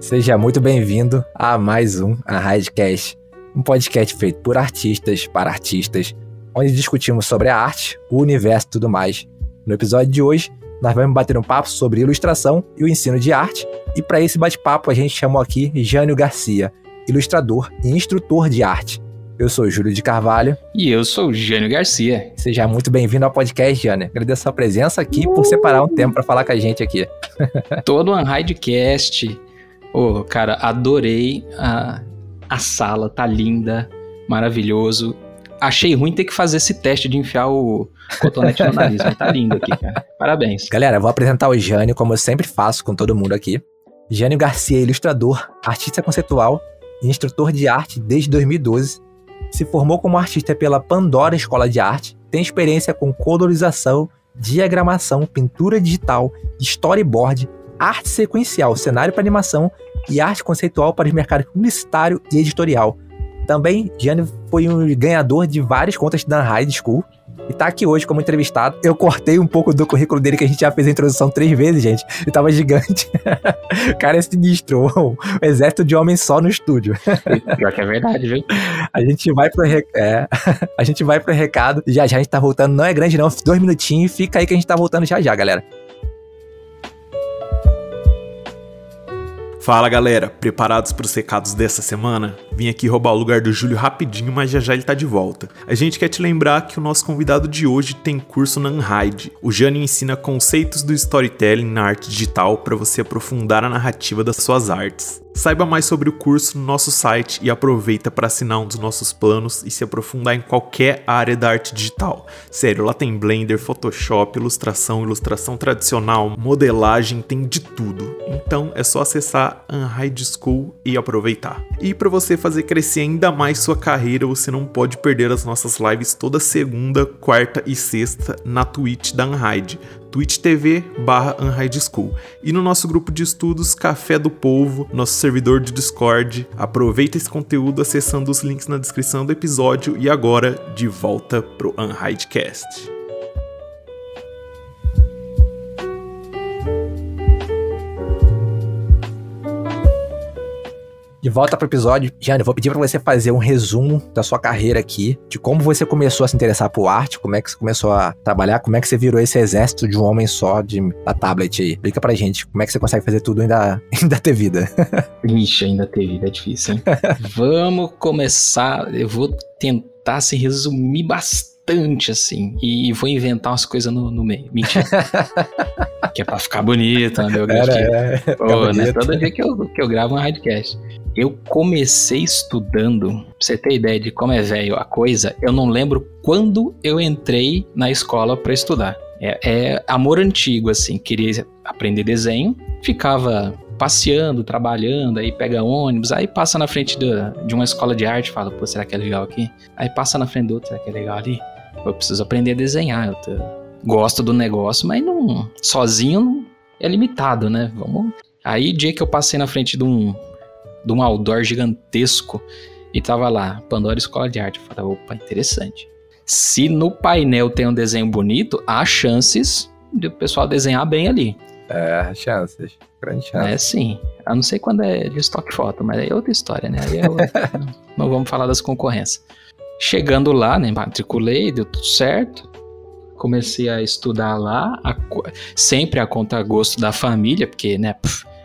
Seja muito bem-vindo a mais um Unhidecast, um podcast feito por artistas para artistas, onde discutimos sobre a arte, o universo e tudo mais. No episódio de hoje, nós vamos bater um papo sobre ilustração e o ensino de arte, e para esse bate-papo a gente chamou aqui Jânio Garcia, ilustrador e instrutor de arte. Eu sou Júlio de Carvalho. E eu sou o Jânio Garcia. Seja muito bem-vindo ao podcast, Jânio. Agradeço a sua presença aqui por separar um tempo para falar com a gente aqui. Todo um Unhidecast. Cara, adorei a sala, tá linda, maravilhoso. Achei ruim ter que fazer esse teste de enfiar o cotonete no nariz, mas tá lindo aqui, cara. Parabéns. Galera, eu vou apresentar o Jânio, como eu sempre faço com todo mundo aqui. Jânio Garcia é ilustrador, artista conceitual e instrutor de arte desde 2012. Se formou como artista pela Pandora Escola de Arte, tem experiência com colorização, diagramação, pintura digital, storyboard, arte sequencial, cenário para animação e arte conceitual para os mercados publicitário e editorial. Também, Jânio foi um ganhador de várias contas da Unhide School e tá aqui hoje como entrevistado. Eu cortei um pouco do currículo dele, que a gente já fez a introdução 3 vezes, gente, e tava gigante. O cara é sinistro, um exército de homens só no estúdio. Pior que é verdade, viu? A gente vai pro recado e já a gente tá voltando. Não é grande não, 2 minutinhos, fica aí que a gente tá voltando já, galera. Fala galera, preparados para os recados dessa semana? Vim aqui roubar o lugar do Júlio rapidinho, mas já ele tá de volta. A gente quer te lembrar que o nosso convidado de hoje tem curso na Unhide. O Jânio ensina conceitos do storytelling na arte digital para você aprofundar a narrativa das suas artes. Saiba mais sobre o curso no nosso site e aproveita para assinar um dos nossos planos e se aprofundar em qualquer área da arte digital. Sério, lá tem Blender, Photoshop, ilustração tradicional, modelagem, tem de tudo. Então é só acessar Unhide School e aproveitar. E para você fazer crescer ainda mais sua carreira, você não pode perder as nossas lives toda segunda, quarta e sexta na Twitch da Unhide. twitch.tv/Unhide School. E no nosso grupo de estudos Café do Povo, nosso servidor de Discord. Aproveita esse conteúdo acessando os links na descrição do episódio e agora de volta pro Unhidecast. De volta pro episódio, Jânio, vou pedir pra você fazer um resumo da sua carreira aqui, de como você começou a se interessar por arte, como é que você começou a trabalhar, como é que você virou esse exército de um homem só da tablet aí. Explica pra gente, como é que você consegue fazer tudo e ainda ter vida. Ixi, ainda ter vida é difícil, hein? Vamos começar, eu vou tentar se resumir bastante, assim, e vou inventar umas coisas no meio. Mentira. Que é pra ficar bonito, né, meu grande? Né? Todo dia que eu gravo um Unhidecast. Eu comecei estudando, pra você ter ideia de como é velho a coisa, eu não lembro quando eu entrei na escola pra estudar. É amor antigo, assim, queria aprender desenho, ficava passeando, trabalhando, aí pega ônibus, aí passa na frente de uma escola de arte e fala, pô, será que é legal aqui? Aí passa na frente do outro, será que é legal ali? Eu preciso aprender a desenhar, gosto do negócio, mas não, sozinho não, é limitado, né? Aí, dia que eu passei na frente de um outdoor gigantesco e tava lá, Pandora Escola de Arte, eu falei, opa, interessante. Se no painel tem um desenho bonito, há chances do pessoal desenhar bem ali. Chances, grande chance. É, sim. A não sei quando é de stock photo, mas aí é outra história, né? Aí não vamos falar das concorrências. Chegando lá, né, matriculei, deu tudo certo. Comecei a estudar lá, sempre a contragosto da família, porque, né,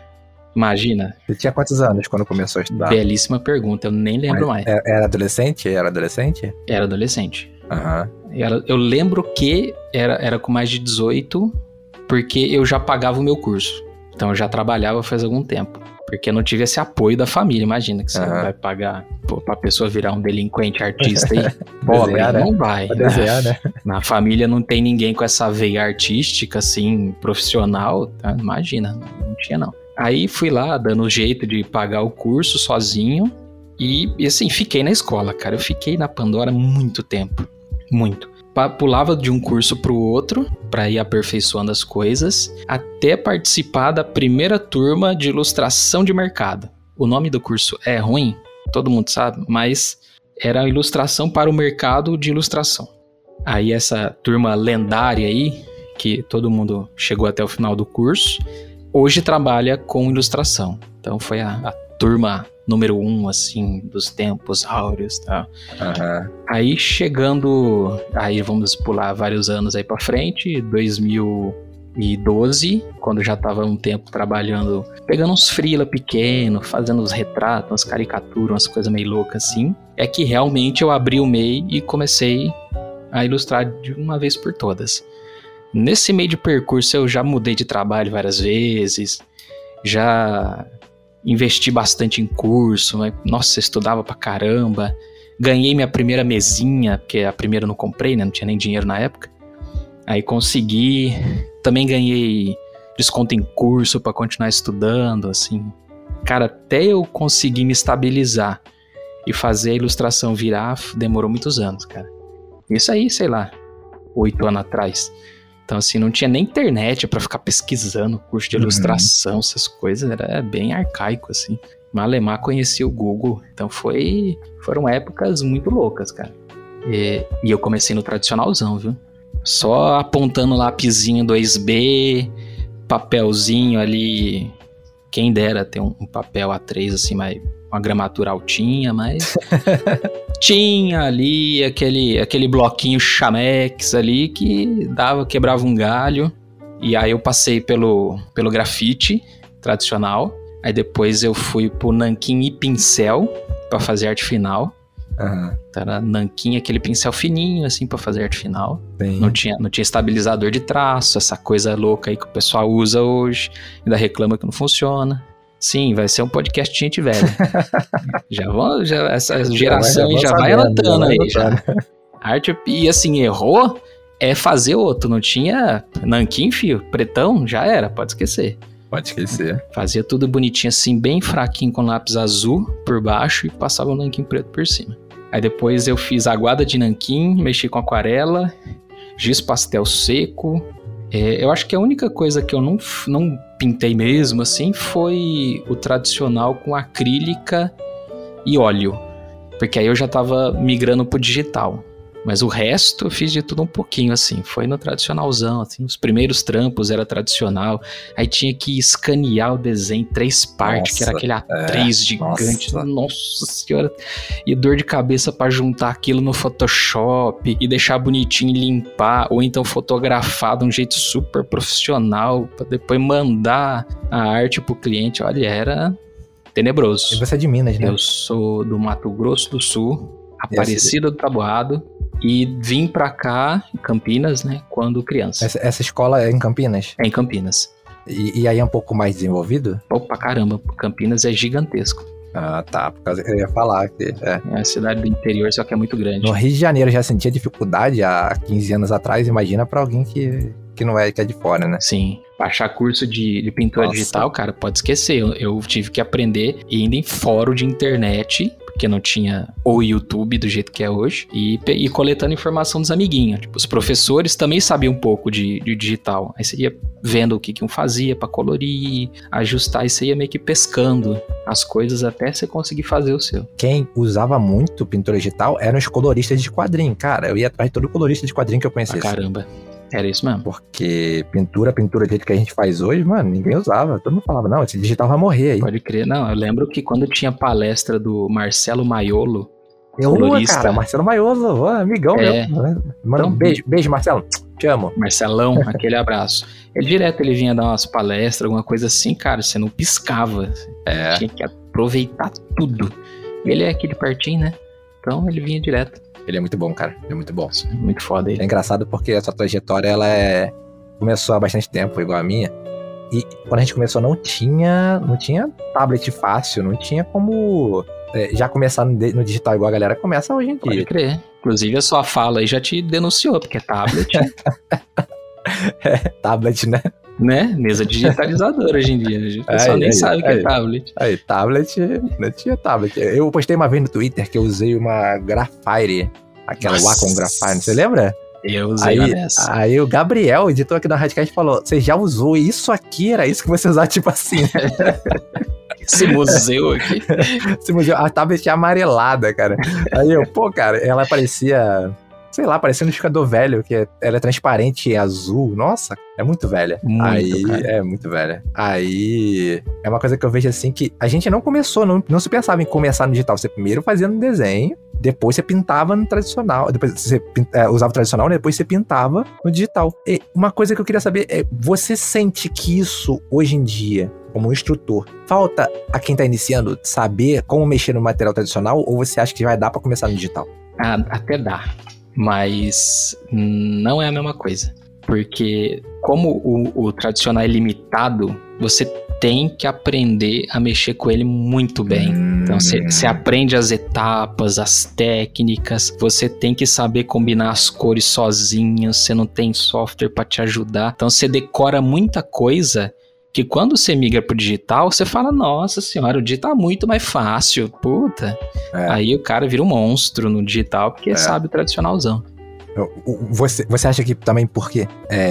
imagina. Você tinha quantos anos quando começou a estudar? Belíssima pergunta, eu nem lembro mais. Era adolescente? Era adolescente? Era adolescente. Uhum. Eu lembro que era com mais de 18, porque eu já pagava o meu curso. Então eu já trabalhava faz algum tempo. Porque eu não tive esse apoio da família. Imagina que você vai pagar pra pessoa virar um delinquente artista aí. Pobre, não vai. Desenhar, né? Na família não tem ninguém com essa veia artística, assim, profissional. Tá? Imagina, não tinha não. Aí fui lá, dando jeito de pagar o curso sozinho. E assim, fiquei na escola, cara. Eu fiquei na Pandora muito tempo. Muito. Pulava de um curso pro outro para ir aperfeiçoando as coisas, até participar da primeira turma de ilustração de mercado. O nome do curso é ruim, todo mundo sabe, mas era ilustração para o mercado de ilustração. Aí essa turma lendária aí, que todo mundo chegou até o final do curso, hoje trabalha com ilustração. Então foi a turma número 1, assim, dos tempos áureos, tá? Aí chegando, aí vamos pular vários anos aí pra frente, 2012, quando já tava um tempo trabalhando, pegando uns freela pequenos, fazendo uns retratos, umas caricaturas, umas coisas meio loucas assim, é que realmente eu abri o MEI e comecei a ilustrar de uma vez por todas. Nesse meio de percurso eu já mudei de trabalho várias vezes, já investi bastante em curso, mas, nossa, estudava pra caramba. Ganhei minha primeira mesinha, porque a primeira eu não comprei, né? Não tinha nem dinheiro na época. Aí consegui. Também ganhei desconto em curso pra continuar estudando, assim. Cara, até eu conseguir me estabilizar e fazer a ilustração virar, demorou muitos anos, cara. Isso aí, sei lá, 8 anos atrás. Então, assim, não tinha nem internet pra ficar pesquisando curso de ilustração, essas coisas, era bem arcaico, assim. Malemar conhecia o Google, então foram épocas muito loucas, cara. E eu comecei no tradicionalzão, viu? Só apontando lapisinho 2B, papelzinho ali, quem dera ter um papel A3, assim, mais uma gramatura altinha, mas tinha ali aquele bloquinho Chamex ali que quebrava um galho. E aí eu passei pelo grafite tradicional. Aí depois eu fui pro nanquim e pincel pra fazer arte final. Então era nanquim, aquele pincel fininho assim pra fazer arte final. Não tinha estabilizador de traço, essa coisa louca aí que o pessoal usa hoje. Ainda reclama que não funciona. Sim, vai ser um podcast de gente velha. Essa geração já vai anotando aí. Arte, e assim, errou, é fazer outro. Não tinha nanquim, fio, pretão, já era, pode esquecer. Pode esquecer. Fazia tudo bonitinho assim, bem fraquinho com lápis azul por baixo e passava o nanquim preto por cima. Aí depois eu fiz aguada de nanquim, mexi com aquarela, giz pastel seco. Eu acho que a única coisa que eu não pintei mesmo, assim, foi o tradicional com acrílica e óleo. Porque aí eu já tava migrando pro digital. Mas o resto eu fiz de tudo um pouquinho, assim. Foi no tradicionalzão, assim. Os primeiros trampos era tradicional. Aí tinha que escanear o desenho em 3 partes, que era aquele A3 gigante. Nossa senhora. E dor de cabeça pra juntar aquilo no Photoshop e deixar bonitinho e limpar. Ou então fotografar de um jeito super profissional pra depois mandar a arte pro cliente. Olha, era tenebroso. E você é de Minas, né? Eu sou do Mato Grosso do Sul, Aparecida do Taboado. E vim pra cá, em Campinas, né, quando criança. Essa escola é em Campinas? É em Campinas. E aí é um pouco mais desenvolvido? Pô, pra caramba, Campinas é gigantesco. Ah, tá, por causa que eu ia falar que... É a cidade do interior, só que é muito grande. No Rio de Janeiro já sentia dificuldade há 15 anos atrás, imagina pra alguém que não é, que é de fora, né? Sim. Baixar curso de pintura digital, cara, pode esquecer. Eu tive que aprender indo em fórum de internet, porque não tinha o YouTube do jeito que é hoje, e coletando informação dos amiguinhos. Tipo, os professores também sabiam um pouco de digital. Aí você ia vendo o que um fazia pra colorir, ajustar, e você ia meio que pescando as coisas até você conseguir fazer o seu. Quem usava muito pintura digital eram os coloristas de quadrinho. Cara, eu ia atrás de todo colorista de quadrinho que eu conhecesse. Caramba. Era isso mesmo. Porque pintura do jeito que a gente faz hoje, mano, ninguém usava. Todo mundo falava, não, esse digital vai morrer aí. Pode crer. Não, eu lembro que quando tinha palestra do Marcelo Maiolo, colorista... Cara, Marcelo Maiolo, amigão meu. Mano, então, beijo, Marcelo. Te amo. Marcelão, aquele abraço. Ele vinha dar umas palestras, alguma coisa assim, cara, você não piscava. Tinha que aproveitar tudo. Ele é aqui de pertinho, né? Então ele vinha direto. Ele é muito bom, cara. Ele é muito bom. Muito foda ele. É engraçado porque a sua trajetória, ela começou há bastante tempo, igual a minha. E quando a gente começou, não tinha tablet fácil, não tinha como já começar no digital igual a galera começa hoje em dia. Pode crer. Inclusive a sua fala aí já te denunciou, porque é tablet. Tablet, né? Né? Mesa digitalizadora hoje em dia. O pessoal nem sabe o que é tablet. Aí, tablet, não tinha tablet. Eu postei uma vez no Twitter que eu usei uma Graphire, aquela Wacom Graphire, você lembra? Eu usei uma dessa. Aí o Gabriel, editor aqui da Radcast, falou, você já usou isso aqui? Era isso que você usava, tipo assim. Esse museu aqui. A tablet amarelada, cara. Aí eu, cara, ela parecia sei lá, parecendo um liquidificador velho, que ela é transparente e azul. Nossa, é muito velha. Muito velha. Aí, é uma coisa que eu vejo assim, que a gente não começou, não se pensava em começar no digital. Você primeiro fazia no desenho, depois você pintava no tradicional. Depois você usava o tradicional, né? Depois você pintava no digital. E uma coisa que eu queria saber é, você sente que isso, hoje em dia, como instrutor, falta a quem tá iniciando saber como mexer no material tradicional, ou você acha que vai dar pra começar no digital? Até dá, mas não é a mesma coisa. Porque como o tradicional é limitado, você tem que aprender a mexer com ele muito bem. Então você aprende as etapas, as técnicas, você tem que saber combinar as cores sozinho, você não tem software para te ajudar. Então você decora muita coisa que quando você migra pro digital, você fala, nossa senhora, o digital é muito mais fácil, puta. Aí o cara vira um monstro no digital porque sabe o tradicionalzão. Você acha que também porque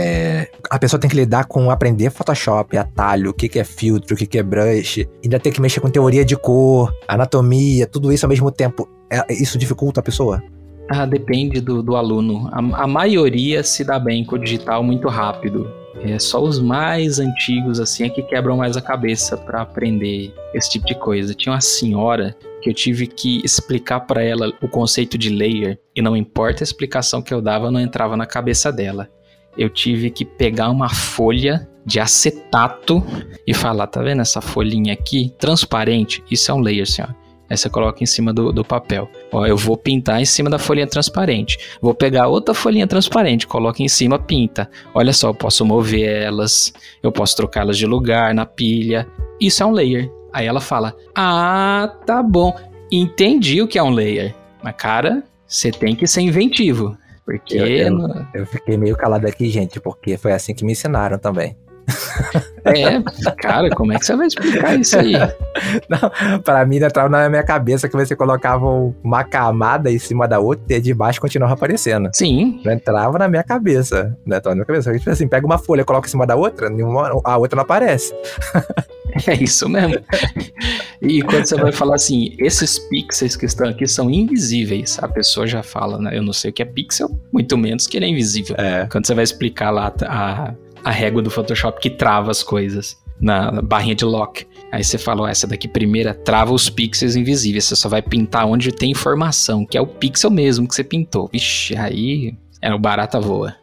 a pessoa tem que lidar com aprender Photoshop, atalho, o que é filtro, o que é brush, ainda tem que mexer com teoria de cor, anatomia, tudo isso ao mesmo tempo, isso dificulta a pessoa? Depende do aluno. A maioria se dá bem com o digital muito rápido. Só os mais antigos assim é que quebram mais a cabeça para aprender esse tipo de coisa. Tinha uma senhora que eu tive que explicar para ela o conceito de layer, e não importa a explicação que eu dava, não entrava na cabeça dela. Eu tive que pegar uma folha de acetato e falar, tá vendo essa folhinha aqui? Transparente, isso é um layer, senhora. Aí você coloca em cima do papel. Ó, eu vou pintar em cima da folhinha transparente. Vou pegar outra folhinha transparente, coloca em cima, pinta. Olha só, eu posso mover elas, eu posso trocá-las de lugar na pilha. Isso é um layer. Aí ela fala, tá bom, entendi o que é um layer. Mas, cara, você tem que ser inventivo. Porque... Eu fiquei meio calado aqui, gente, porque foi assim que me ensinaram também. Cara, como é que você vai explicar isso aí? Não, pra mim, entrava na minha cabeça que você colocava uma camada em cima da outra e a de baixo continuava aparecendo. Sim. Não entrava na minha cabeça. Não entrava na minha cabeça. Tipo assim, pega uma folha, coloca em cima da outra, a outra não aparece. É isso mesmo. E quando você vai falar assim, esses pixels que estão aqui são invisíveis, a pessoa já fala, né? Eu não sei o que é pixel, muito menos que ele é invisível. Quando você vai explicar lá a régua do Photoshop que trava as coisas na barrinha de lock. Aí você fala, essa daqui primeira trava os pixels invisíveis, você só vai pintar onde tem informação, que é o pixel mesmo que você pintou. Vixe, aí o barata voa.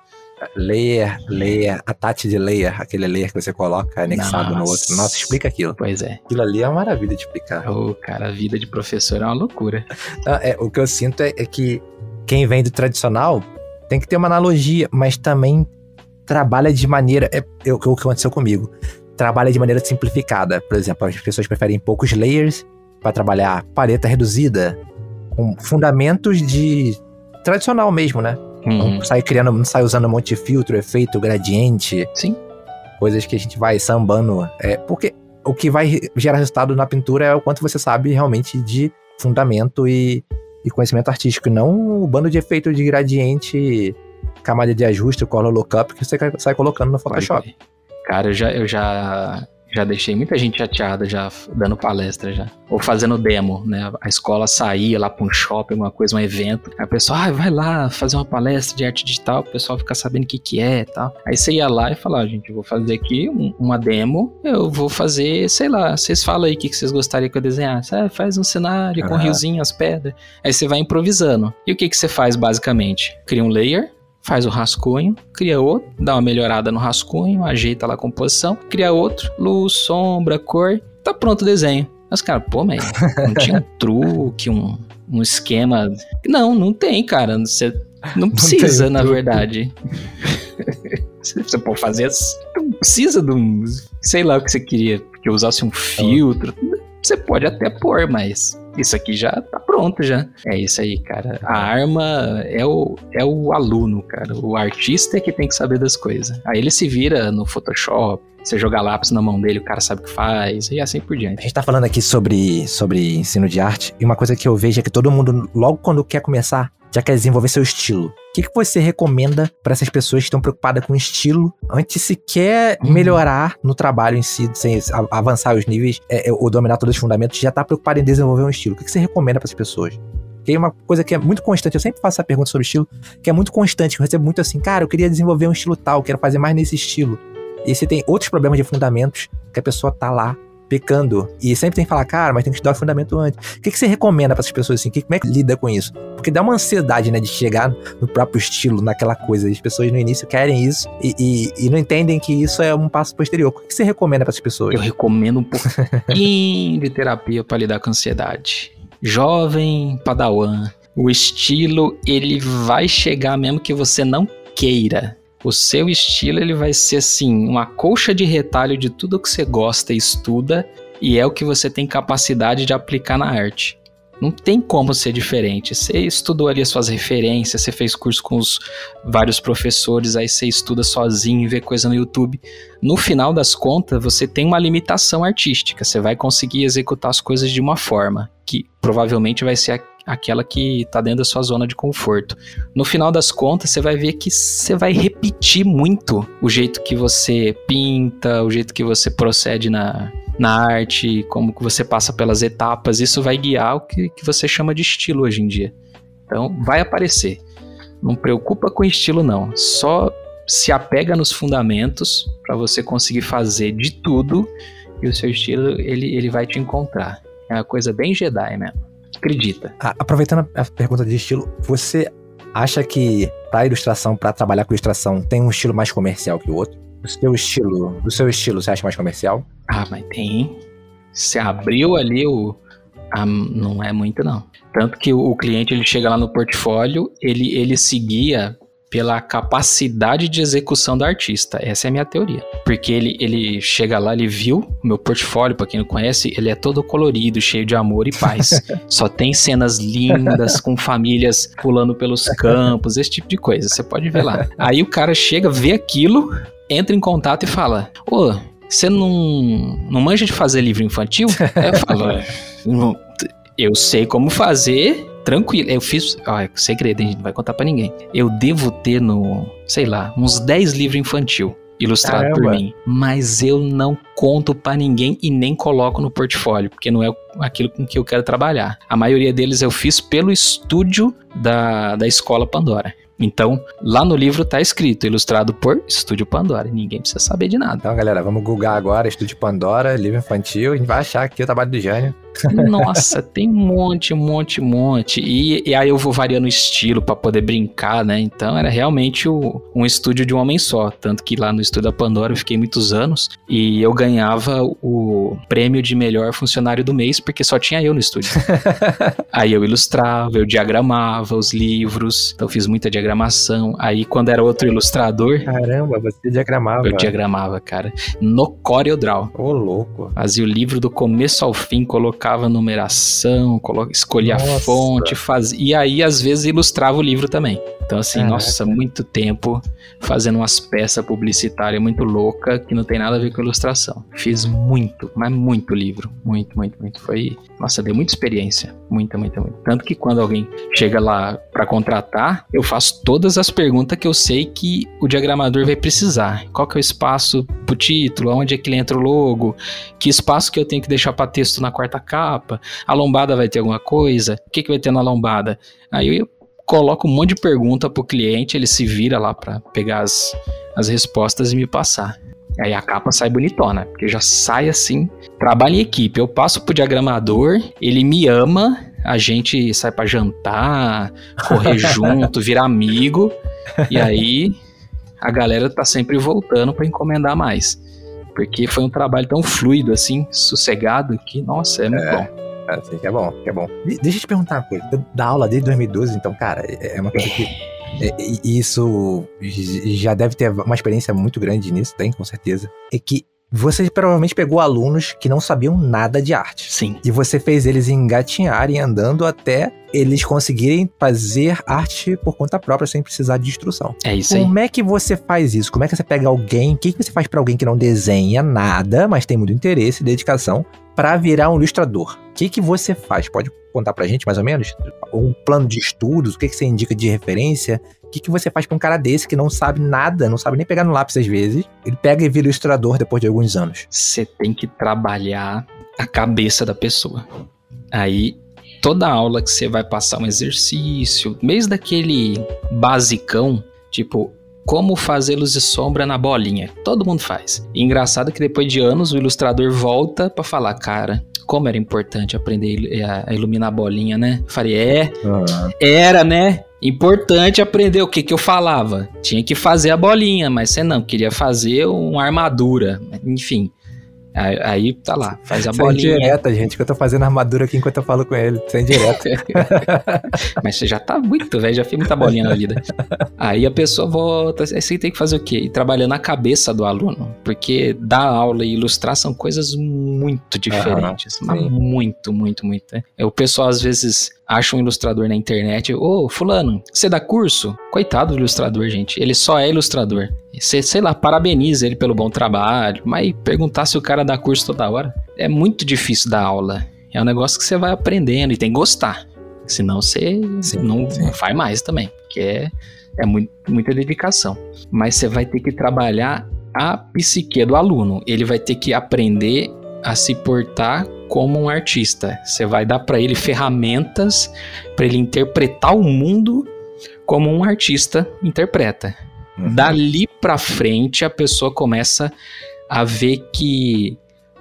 Layer, a Tati de layer, aquele layer que você coloca anexado no outro. Nossa, explica aquilo. Pois é. Aquilo ali é uma maravilha de explicar. Cara, a vida de professor é uma loucura. O que eu sinto é que quem vem do tradicional tem que ter uma analogia, mas também trabalha de maneira... o que aconteceu comigo. Trabalha de maneira simplificada. Por exemplo, as pessoas preferem poucos layers para trabalhar paleta reduzida, com fundamentos de tradicional mesmo, né? Não sai usando um monte de filtro, efeito, gradiente. Sim. Coisas que a gente vai sambando. Porque o que vai gerar resultado na pintura é o quanto você sabe realmente de fundamento e conhecimento artístico. E não o bando de efeito de gradiente, camada de ajuste, color lookup que você sai colocando no Photoshop. Cara, eu já deixei muita gente chateada já dando palestra já. Ou fazendo demo, né? A escola saía lá pra um shopping, uma coisa, um evento. Aí o pessoal, vai lá fazer uma palestra de arte digital, o pessoal fica sabendo o que é e tal. Aí você ia lá e falava, gente, eu vou fazer aqui uma demo, eu vou fazer, sei lá, vocês falam aí o que vocês gostariam que eu desenhasse. Faz um cenário com riozinho, as pedras. Aí você vai improvisando. E o que você faz basicamente? Cria um layer, faz o rascunho, cria outro, dá uma melhorada no rascunho, ajeita lá a composição, cria outro, luz, sombra, cor, tá pronto o desenho. Mas, cara, mas não tinha um truque, um esquema... Não tem, cara. Você não precisa, na verdade. Você pode fazer... Não precisa de um... Sei lá o que você queria, que eu usasse um filtro. Você pode até pôr, mas... Isso aqui já tá pronto já. É isso aí, cara. A arma é o aluno, cara. O artista é que tem que saber das coisas. Aí ele se vira no Photoshop, você joga lápis na mão dele, o cara sabe o que faz, e assim por diante. A gente tá falando aqui sobre ensino de arte, e uma coisa que eu vejo é que todo mundo, logo quando quer começar, já quer desenvolver seu estilo. O que você recomenda para essas pessoas que estão preocupadas com o estilo, antes se quer melhorar no trabalho em si, sem avançar os níveis, ou dominar todos os fundamentos, já tá preocupado em desenvolver um estilo? O que você recomenda para essas pessoas? Que é uma coisa que é muito constante, eu sempre faço essa pergunta sobre estilo, que é muito constante, que eu recebo muito assim, cara, eu queria desenvolver um estilo tal, quero fazer mais nesse estilo. E você tem outros problemas de fundamentos que a pessoa tá lá pecando. E sempre tem que falar, cara, mas tem que estudar o fundamento antes. O que você recomenda para essas pessoas assim? Como é que lida com isso? Porque dá uma ansiedade, né, de chegar no próprio estilo, naquela coisa. As pessoas no início querem isso e não entendem que isso é um passo posterior. O que você recomenda para essas pessoas? Eu recomendo um pouquinho de terapia para lidar com ansiedade. Jovem padawan, o estilo, ele vai chegar mesmo que você não queira. O seu estilo, ele vai ser assim, uma colcha de retalho de tudo que você gosta e estuda, e é o que você tem capacidade de aplicar na arte. Não tem como ser diferente. Você estudou ali as suas referências, você fez curso com os vários professores, aí você estuda sozinho, vê coisa no YouTube. No final das contas, você tem uma limitação artística. Você vai conseguir executar as coisas de uma forma que provavelmente vai ser aquela que está dentro da sua zona de conforto. No final das contas, você vai ver que você vai repetir muito o jeito que você pinta, o jeito que você procede na arte, como que você passa pelas etapas. Isso vai guiar o que você chama de estilo hoje em dia. Então, vai aparecer. Não preocupa com estilo, não. Só se apega nos fundamentos para você conseguir fazer de tudo e o seu estilo, ele vai te encontrar. É uma coisa bem Jedi mesmo. Acredita. Aproveitando a pergunta de estilo, você acha que para ilustração, para trabalhar com ilustração, tem um estilo mais comercial que o outro? O seu estilo, você acha mais comercial? Mas tem. Você abriu ali não é muito não. Tanto que o cliente, ele chega lá no portfólio, ele seguia pela capacidade de execução do artista. Essa é a minha teoria. Porque ele chega lá, ele viu o meu portfólio, pra quem não conhece, ele é todo colorido, cheio de amor e paz. Só tem cenas lindas, com famílias pulando pelos campos, esse tipo de coisa. Você pode ver lá. Aí o cara chega, vê aquilo, entra em contato e fala: ô, você não manja de fazer livro infantil? Aí eu falo: eu sei como fazer... Tranquilo, eu fiz... segredo, hein? Não vai contar pra ninguém. Eu devo ter uns 10 livros infantil ilustrados por mim. Mas eu não conto pra ninguém e nem coloco no portfólio, porque não é aquilo com que eu quero trabalhar. A maioria deles eu fiz pelo estúdio da Escola Pandora. Então, lá no livro tá escrito, ilustrado por Estúdio Pandora. Ninguém precisa saber de nada. Então, galera, vamos googlar agora, Estúdio Pandora, livro infantil. A gente vai achar aqui o trabalho do Jânio. Nossa, tem um monte. E aí eu vou variando o estilo pra poder brincar, né? Então, era realmente um estúdio de um homem só. Tanto que lá no Estúdio da Pandora eu fiquei muitos anos e eu ganhava o prêmio de melhor funcionário do mês, porque só tinha eu no estúdio. Aí eu ilustrava, eu diagramava os livros, então eu fiz muita diagramação. Aí quando era outro ilustrador... Caramba, você diagramava. Eu diagramava, cara. No CorelDRAW. Ô, louco. Fazia o livro do começo ao fim, colocava numeração, escolhia a fonte, fazia... E aí, às vezes, ilustrava o livro também. Então, assim, nossa, muito tempo fazendo umas peças publicitárias muito loucas que não tem nada a ver com ilustração. Fiz muito, mas muito livro. Muito. Foi... Nossa, deu muita experiência. Muita. Tanto que quando alguém chega lá pra contratar, eu faço todas as perguntas que eu sei que o diagramador vai precisar. Qual que é o espaço pro título? Onde é que ele entra o logo? Que espaço que eu tenho que deixar pra texto na quarta capa? A lombada vai ter alguma coisa? O que vai ter na lombada? Aí eu coloco um monte de pergunta pro cliente, ele se vira lá pra pegar as respostas e me passar. Aí a capa sai bonitona, porque já sai assim, trabalho em equipe. Eu passo pro diagramador, ele me ama, a gente sai pra jantar, correr junto, virar amigo, e aí a galera tá sempre voltando pra encomendar mais. Porque foi um trabalho tão fluido assim, sossegado, que, nossa, é muito bom. Assim, que é bom. Deixa eu te perguntar uma coisa. Você dá aula desde 2012, então, cara, é uma coisa que... Isso já deve ter uma experiência muito grande nisso, tem, com certeza. É que você provavelmente pegou alunos que não sabiam nada de arte. Sim. E você fez eles engatinharem andando até eles conseguirem fazer arte por conta própria, sem precisar de instrução. É isso aí. Como é que você faz isso? Como é que você pega alguém... O que você faz pra alguém que não desenha nada, mas tem muito interesse e dedicação, pra virar um ilustrador? O que você faz? Pode contar pra gente, mais ou menos? Um plano de estudos? O que você indica de referência? O que você faz pra um cara desse que não sabe nada, não sabe nem pegar no lápis às vezes? Ele pega e vira ilustrador depois de alguns anos. Você tem que trabalhar a cabeça da pessoa. Aí... toda aula que você vai passar um exercício, mesmo daquele basicão, tipo, como fazer luz e sombra na bolinha. Todo mundo faz. E engraçado que depois de anos o ilustrador volta pra falar, cara, como era importante aprender a iluminar a bolinha, né? Eu falei, era, né? Importante aprender o que eu falava. Tinha que fazer a bolinha, mas você não, queria fazer uma armadura. Enfim. Aí tá lá, faz a bolinha. Sem direta, gente, que eu tô fazendo armadura aqui enquanto eu falo com ele. Sem direta. Mas você já tá muito velho, já fez muita bolinha na vida. Aí a pessoa volta, aí você tem que fazer o quê? Ir trabalhando a cabeça do aluno. Porque dar aula e ilustrar são coisas muito diferentes. Muito, muito, muito. Né? O pessoal às vezes acha um ilustrador na internet. Ô, fulano, você dá curso? Coitado do ilustrador, gente. Ele só é ilustrador. Você, sei lá, parabeniza ele pelo bom trabalho. Mas perguntar se o cara dá curso toda hora é muito difícil dar aula. É um negócio que você vai aprendendo e tem que gostar. Senão você não faz mais também. Porque é muita dedicação. Mas você vai ter que trabalhar a psique do aluno. Ele vai ter que aprender a se portar como um artista. Você vai dar para ele ferramentas para ele interpretar o mundo como um artista interpreta. Dali para frente a pessoa começa a ver que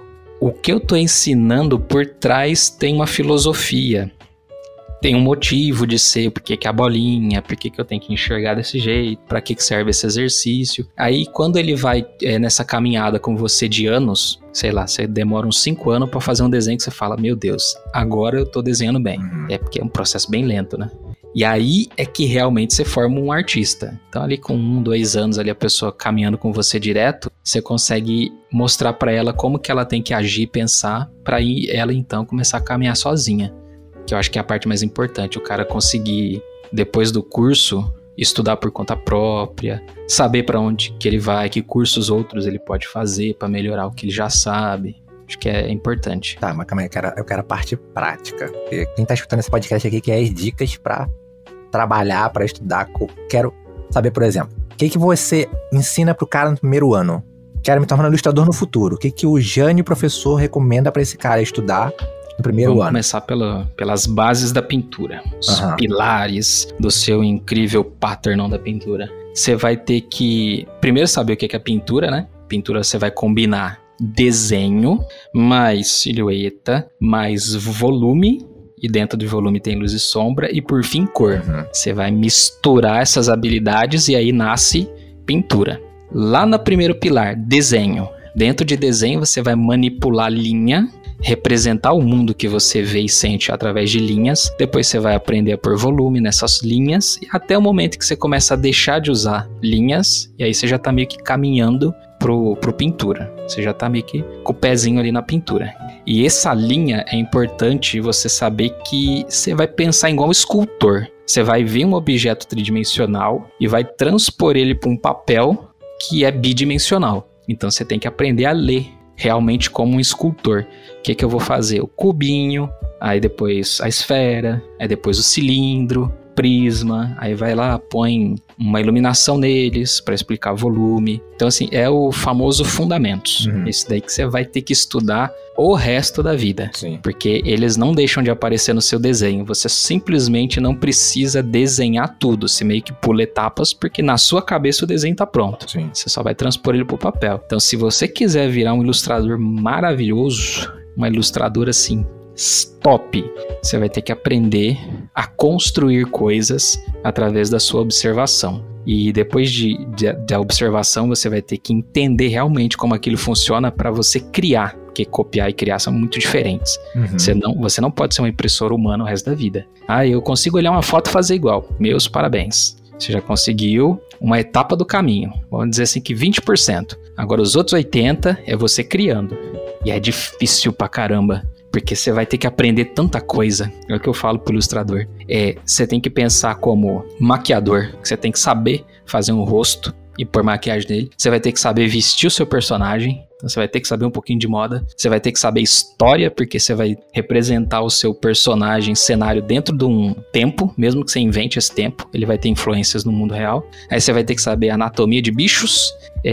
o que eu tô ensinando por trás tem uma filosofia. Tem um motivo de ser, por que a bolinha, por que eu tenho que enxergar desse jeito, para que serve esse exercício. Aí quando ele vai nessa caminhada com você de anos, sei lá, você demora uns 5 anos para fazer um desenho que você fala, meu Deus, agora eu tô desenhando bem. É porque é um processo bem lento, né? E aí é que realmente você forma um artista. Então ali com 1, 2 anos ali a pessoa caminhando com você direto, você consegue mostrar para ela como que ela tem que agir, pensar, para ela então começar a caminhar sozinha. Que eu acho que é a parte mais importante, o cara conseguir, depois do curso, estudar por conta própria, saber para onde que ele vai, que cursos outros ele pode fazer para melhorar o que ele já sabe. Acho que é importante. Tá, mas calma aí, eu quero a parte prática. Quem tá escutando esse podcast aqui quer as dicas pra trabalhar, pra estudar. Quero saber, por exemplo, o que você ensina pro cara no primeiro ano? Quero me tornar ilustrador no futuro. O que o Jânio, professor, recomenda pra esse cara estudar no primeiro ano? Vamos começar pelas bases da pintura. Os pilares do seu incrível pattern da pintura. Você vai ter que primeiro saber o que é pintura, né? Pintura você vai combinar desenho, mais silhueta, mais volume, e dentro do volume tem luz e sombra, e por fim cor. Você vai misturar essas habilidades e aí nasce pintura. Lá no primeiro pilar, desenho. Dentro de desenho você vai manipular linha, representar o mundo que você vê e sente através de linhas. Depois você vai aprender a pôr volume nessas linhas, e até o momento que você começa a deixar de usar linhas, e aí você já tá meio que caminhando pro pintura. Você já tá meio que com o pezinho ali na pintura. E essa linha é importante você saber que você vai pensar igual um escultor. Você vai ver um objeto tridimensional e vai transpor ele para um papel que é bidimensional. Então você tem que aprender a ler realmente como um escultor. O que eu vou fazer? O cubinho, aí depois a esfera, aí depois o cilindro, prisma, aí vai lá, põe uma iluminação neles para explicar o volume. Então assim, é o famoso fundamentos. Esse daí que você vai ter que estudar o resto da vida. Sim. Porque eles não deixam de aparecer no seu desenho. Você simplesmente não precisa desenhar tudo. Você meio que pula etapas, porque na sua cabeça o desenho tá pronto. Sim. Você só vai transpor ele pro papel. Então se você quiser virar um ilustrador maravilhoso, uma ilustradora assim top, você vai ter que aprender a construir coisas através da sua observação. E depois da observação, você vai ter que entender realmente como aquilo funciona para você criar, porque copiar e criar são muito diferentes. Você não pode ser um impressor humano o resto da vida. Eu consigo olhar uma foto e fazer igual. Meus parabéns. Você já conseguiu uma etapa do caminho. Vamos dizer assim que 20%. Agora os outros 80% é você criando. E é difícil pra caramba. Porque você vai ter que aprender tanta coisa. É o que eu falo pro ilustrador. Você tem que pensar como maquiador. Você tem que saber fazer um rosto e pôr maquiagem nele. Você vai ter que saber vestir o seu personagem. Então você vai ter que saber um pouquinho de moda. Você vai ter que saber história, porque você vai representar o seu personagem, cenário dentro de um tempo. Mesmo que você invente esse tempo, ele vai ter influências no mundo real. Aí você vai ter que saber anatomia de bichos,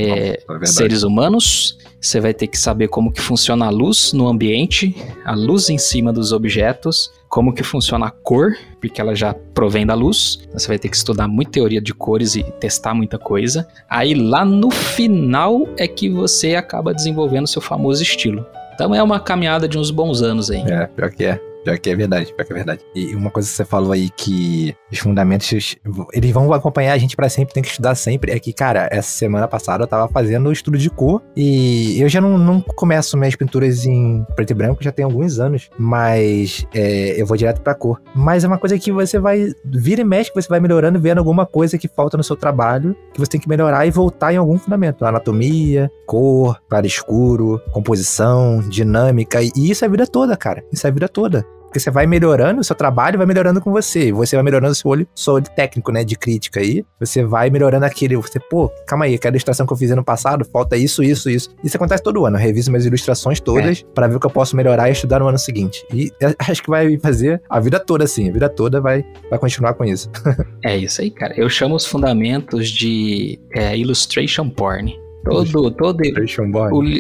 seres humanos. Você vai ter que saber como que funciona a luz no ambiente, a luz em cima dos objetos, como que funciona a cor, porque ela já provém da luz. Então você vai ter que estudar muita teoria de cores e testar muita coisa. Aí lá no final é que você acaba desenvolvendo seu famoso estilo. Então é uma caminhada de uns bons anos aí. Pior que é. Pior que é verdade. E uma coisa que você falou aí, que os fundamentos, eles vão acompanhar a gente pra sempre, tem que estudar sempre, é que, cara, essa semana passada eu tava fazendo o estudo de cor, e eu já não começo minhas pinturas em preto e branco, já tem alguns anos, mas eu vou direto pra cor. Mas é uma coisa que você vai, vira e mexe, que você vai melhorando, vendo alguma coisa que falta no seu trabalho, que você tem que melhorar e voltar em algum fundamento. Anatomia, cor, claro escuro, composição, dinâmica, e isso é a vida toda, cara. Isso é a vida toda. Porque você vai melhorando o seu trabalho, vai melhorando com você. Você vai melhorando o seu olho técnico, né? De crítica aí. Você vai melhorando aquele... Você, calma aí, aquela ilustração que eu fiz ano passado, falta isso. Isso acontece todo ano. Eu reviso minhas ilustrações todas pra ver o que eu posso melhorar e estudar no ano seguinte. E acho que vai fazer a vida toda assim. A vida toda vai continuar com isso. É isso aí, cara. Eu chamo os fundamentos de illustration porn. Illustration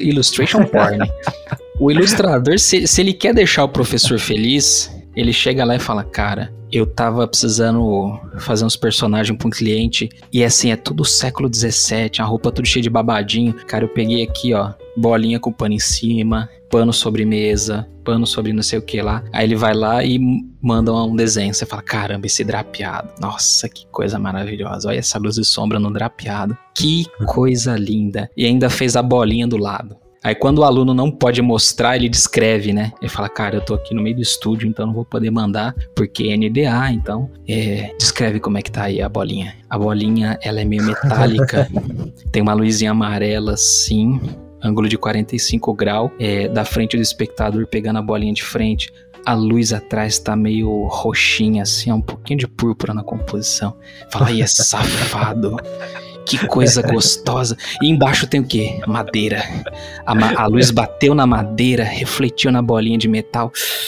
porn. O ilustrador, se ele quer deixar o professor feliz, ele chega lá e fala, cara, eu tava precisando fazer uns personagens pra um cliente, e assim, é tudo século XVII, a roupa tudo cheia de babadinho. Cara, eu peguei aqui, ó, bolinha com pano em cima, pano sobre mesa, pano sobre não sei o que lá. Aí ele vai lá e manda um desenho. Você fala, caramba, esse drapeado. Nossa, que coisa maravilhosa. Olha essa luz e sombra no drapeado. Que coisa linda. E ainda fez a bolinha do lado. Aí quando o aluno não pode mostrar, ele descreve, né? Ele fala, cara, eu tô aqui no meio do estúdio, então não vou poder mandar, porque é NDA, então descreve como é que tá aí a bolinha. A bolinha, ela é meio metálica, tem uma luzinha amarela assim, ângulo de 45 graus, da frente do espectador pegando a bolinha de frente. A luz atrás tá meio roxinha assim, um pouquinho de púrpura na composição. Fala, aí é safado. Que coisa gostosa. E embaixo tem o quê? Madeira. A luz bateu na madeira, refletiu na bolinha de metal.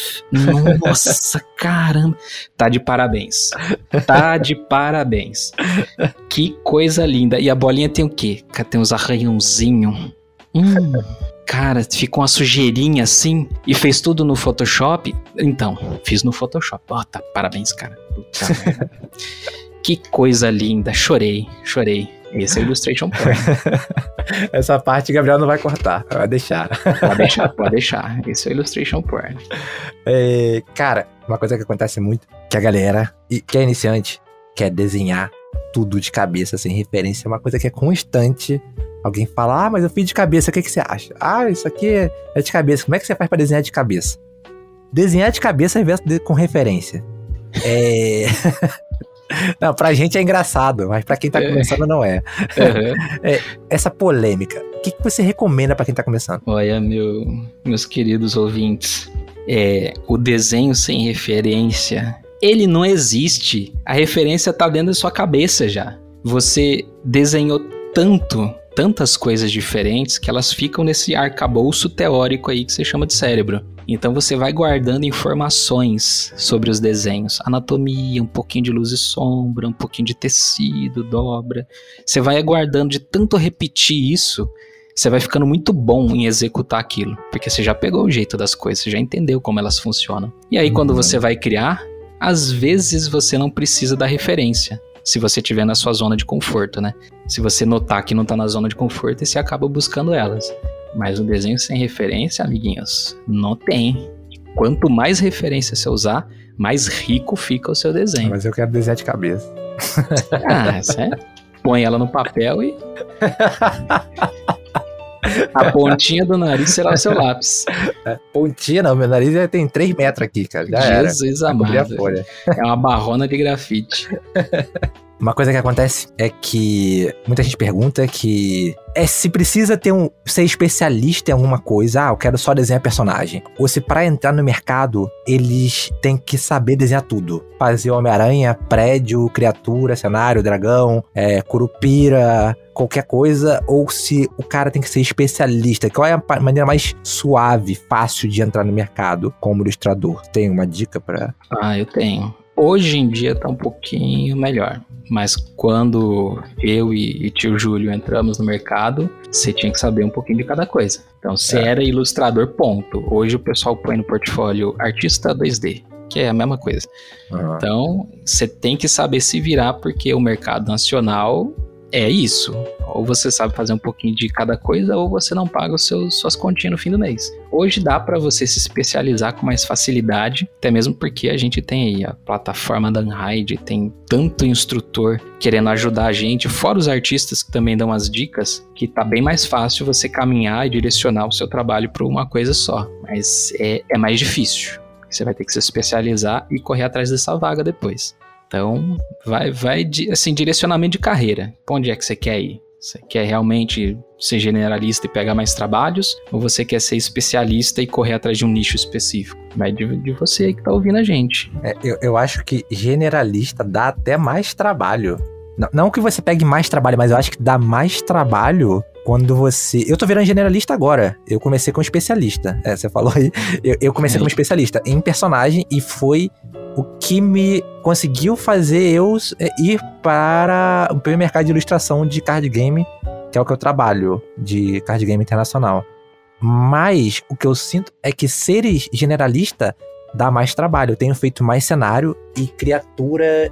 Nossa, caramba. Tá de parabéns. Que coisa linda. E a bolinha tem o quê? Tem uns arranhãozinhos. Cara, ficou uma sujeirinha assim. E fez tudo no Photoshop. Então, fiz no Photoshop. Tá, parabéns, cara. Que coisa linda. Chorei. Esse é o Illustration Porn. Essa parte o Gabriel não vai cortar, vai deixar. Pode deixar. Esse é o Illustration Porn. Cara, uma coisa que acontece muito, que a galera que é iniciante quer desenhar tudo de cabeça, sem referência, é uma coisa que é constante. Alguém fala, mas eu fiz de cabeça, o que você acha? Isso aqui é de cabeça, como é que você faz pra desenhar de cabeça? Desenhar de cabeça ao invés de com referência. Não, pra gente é engraçado, mas pra quem tá começando não é. Essa polêmica, o que você recomenda pra quem tá começando? Olha, meus queridos ouvintes, o desenho sem referência, ele não existe. A referência tá dentro da sua cabeça já. Você desenhou tantas coisas diferentes que elas ficam nesse arcabouço teórico aí que você chama de cérebro. Então você vai guardando informações sobre os desenhos, anatomia, um pouquinho de luz e sombra, um pouquinho de tecido, dobra. Você vai guardando, de tanto repetir isso, você vai ficando muito bom em executar aquilo, porque você já pegou o jeito das coisas, você já entendeu como elas funcionam. E aí quando você vai criar, às vezes você não precisa da referência, se você estiver na sua zona de conforto, né? Se você notar que não está na zona de conforto, você acaba buscando elas. Mas o desenho sem referência, amiguinhos, não tem. Quanto mais referência você usar, mais rico fica o seu desenho. Mas eu quero desenhar de cabeça. Você põe ela no papel e... a pontinha do nariz será o seu lápis. Pontinha não, meu nariz tem 3 metros aqui, cara. Jesus amado. É uma barrona de grafite. Uma coisa que acontece é que muita gente pergunta que se precisa ser especialista em alguma coisa. Eu quero só desenhar personagem. Ou se pra entrar no mercado, eles têm que saber desenhar tudo. Fazer Homem-Aranha, prédio, criatura, cenário, dragão, curupira, qualquer coisa. Ou se o cara tem que ser especialista. Qual é a maneira mais suave, fácil de entrar no mercado como ilustrador? Tem uma dica pra... Eu tenho. Hoje em dia tá um pouquinho melhor, mas quando eu e tio Júlio entramos no mercado, você tinha que saber um pouquinho de cada coisa. Então você era ilustrador, ponto. Hoje o pessoal põe no portfólio artista 2D, que é a mesma coisa. Então, você tem que saber se virar, porque o mercado nacional é isso. Ou você sabe fazer um pouquinho de cada coisa, ou você não paga suas continhas no fim do mês. Hoje dá para você se especializar com mais facilidade, até mesmo porque a gente tem aí a plataforma da Unhide, tem tanto instrutor querendo ajudar a gente, fora os artistas que também dão as dicas, que tá bem mais fácil você caminhar e direcionar o seu trabalho para uma coisa só. Mas é mais difícil. Você vai ter que se especializar e correr atrás dessa vaga depois. Então, vai assim, direcionamento de carreira. Pra onde é que você quer ir? Você quer realmente ser generalista e pegar mais trabalhos? Ou você quer ser especialista e correr atrás de um nicho específico? Vai de você aí que tá ouvindo a gente. Eu acho que generalista dá até mais trabalho. Não que você pegue mais trabalho, mas eu acho que dá mais trabalho quando você... Eu tô virando generalista agora. Eu comecei como especialista. Você falou aí. Eu comecei como especialista em personagem e foi o que me conseguiu fazer eu ir para o mercado de ilustração de card game, que é o que eu trabalho, de card game internacional. Mas o que eu sinto é que ser generalista dá mais trabalho. Eu tenho feito mais cenário e criatura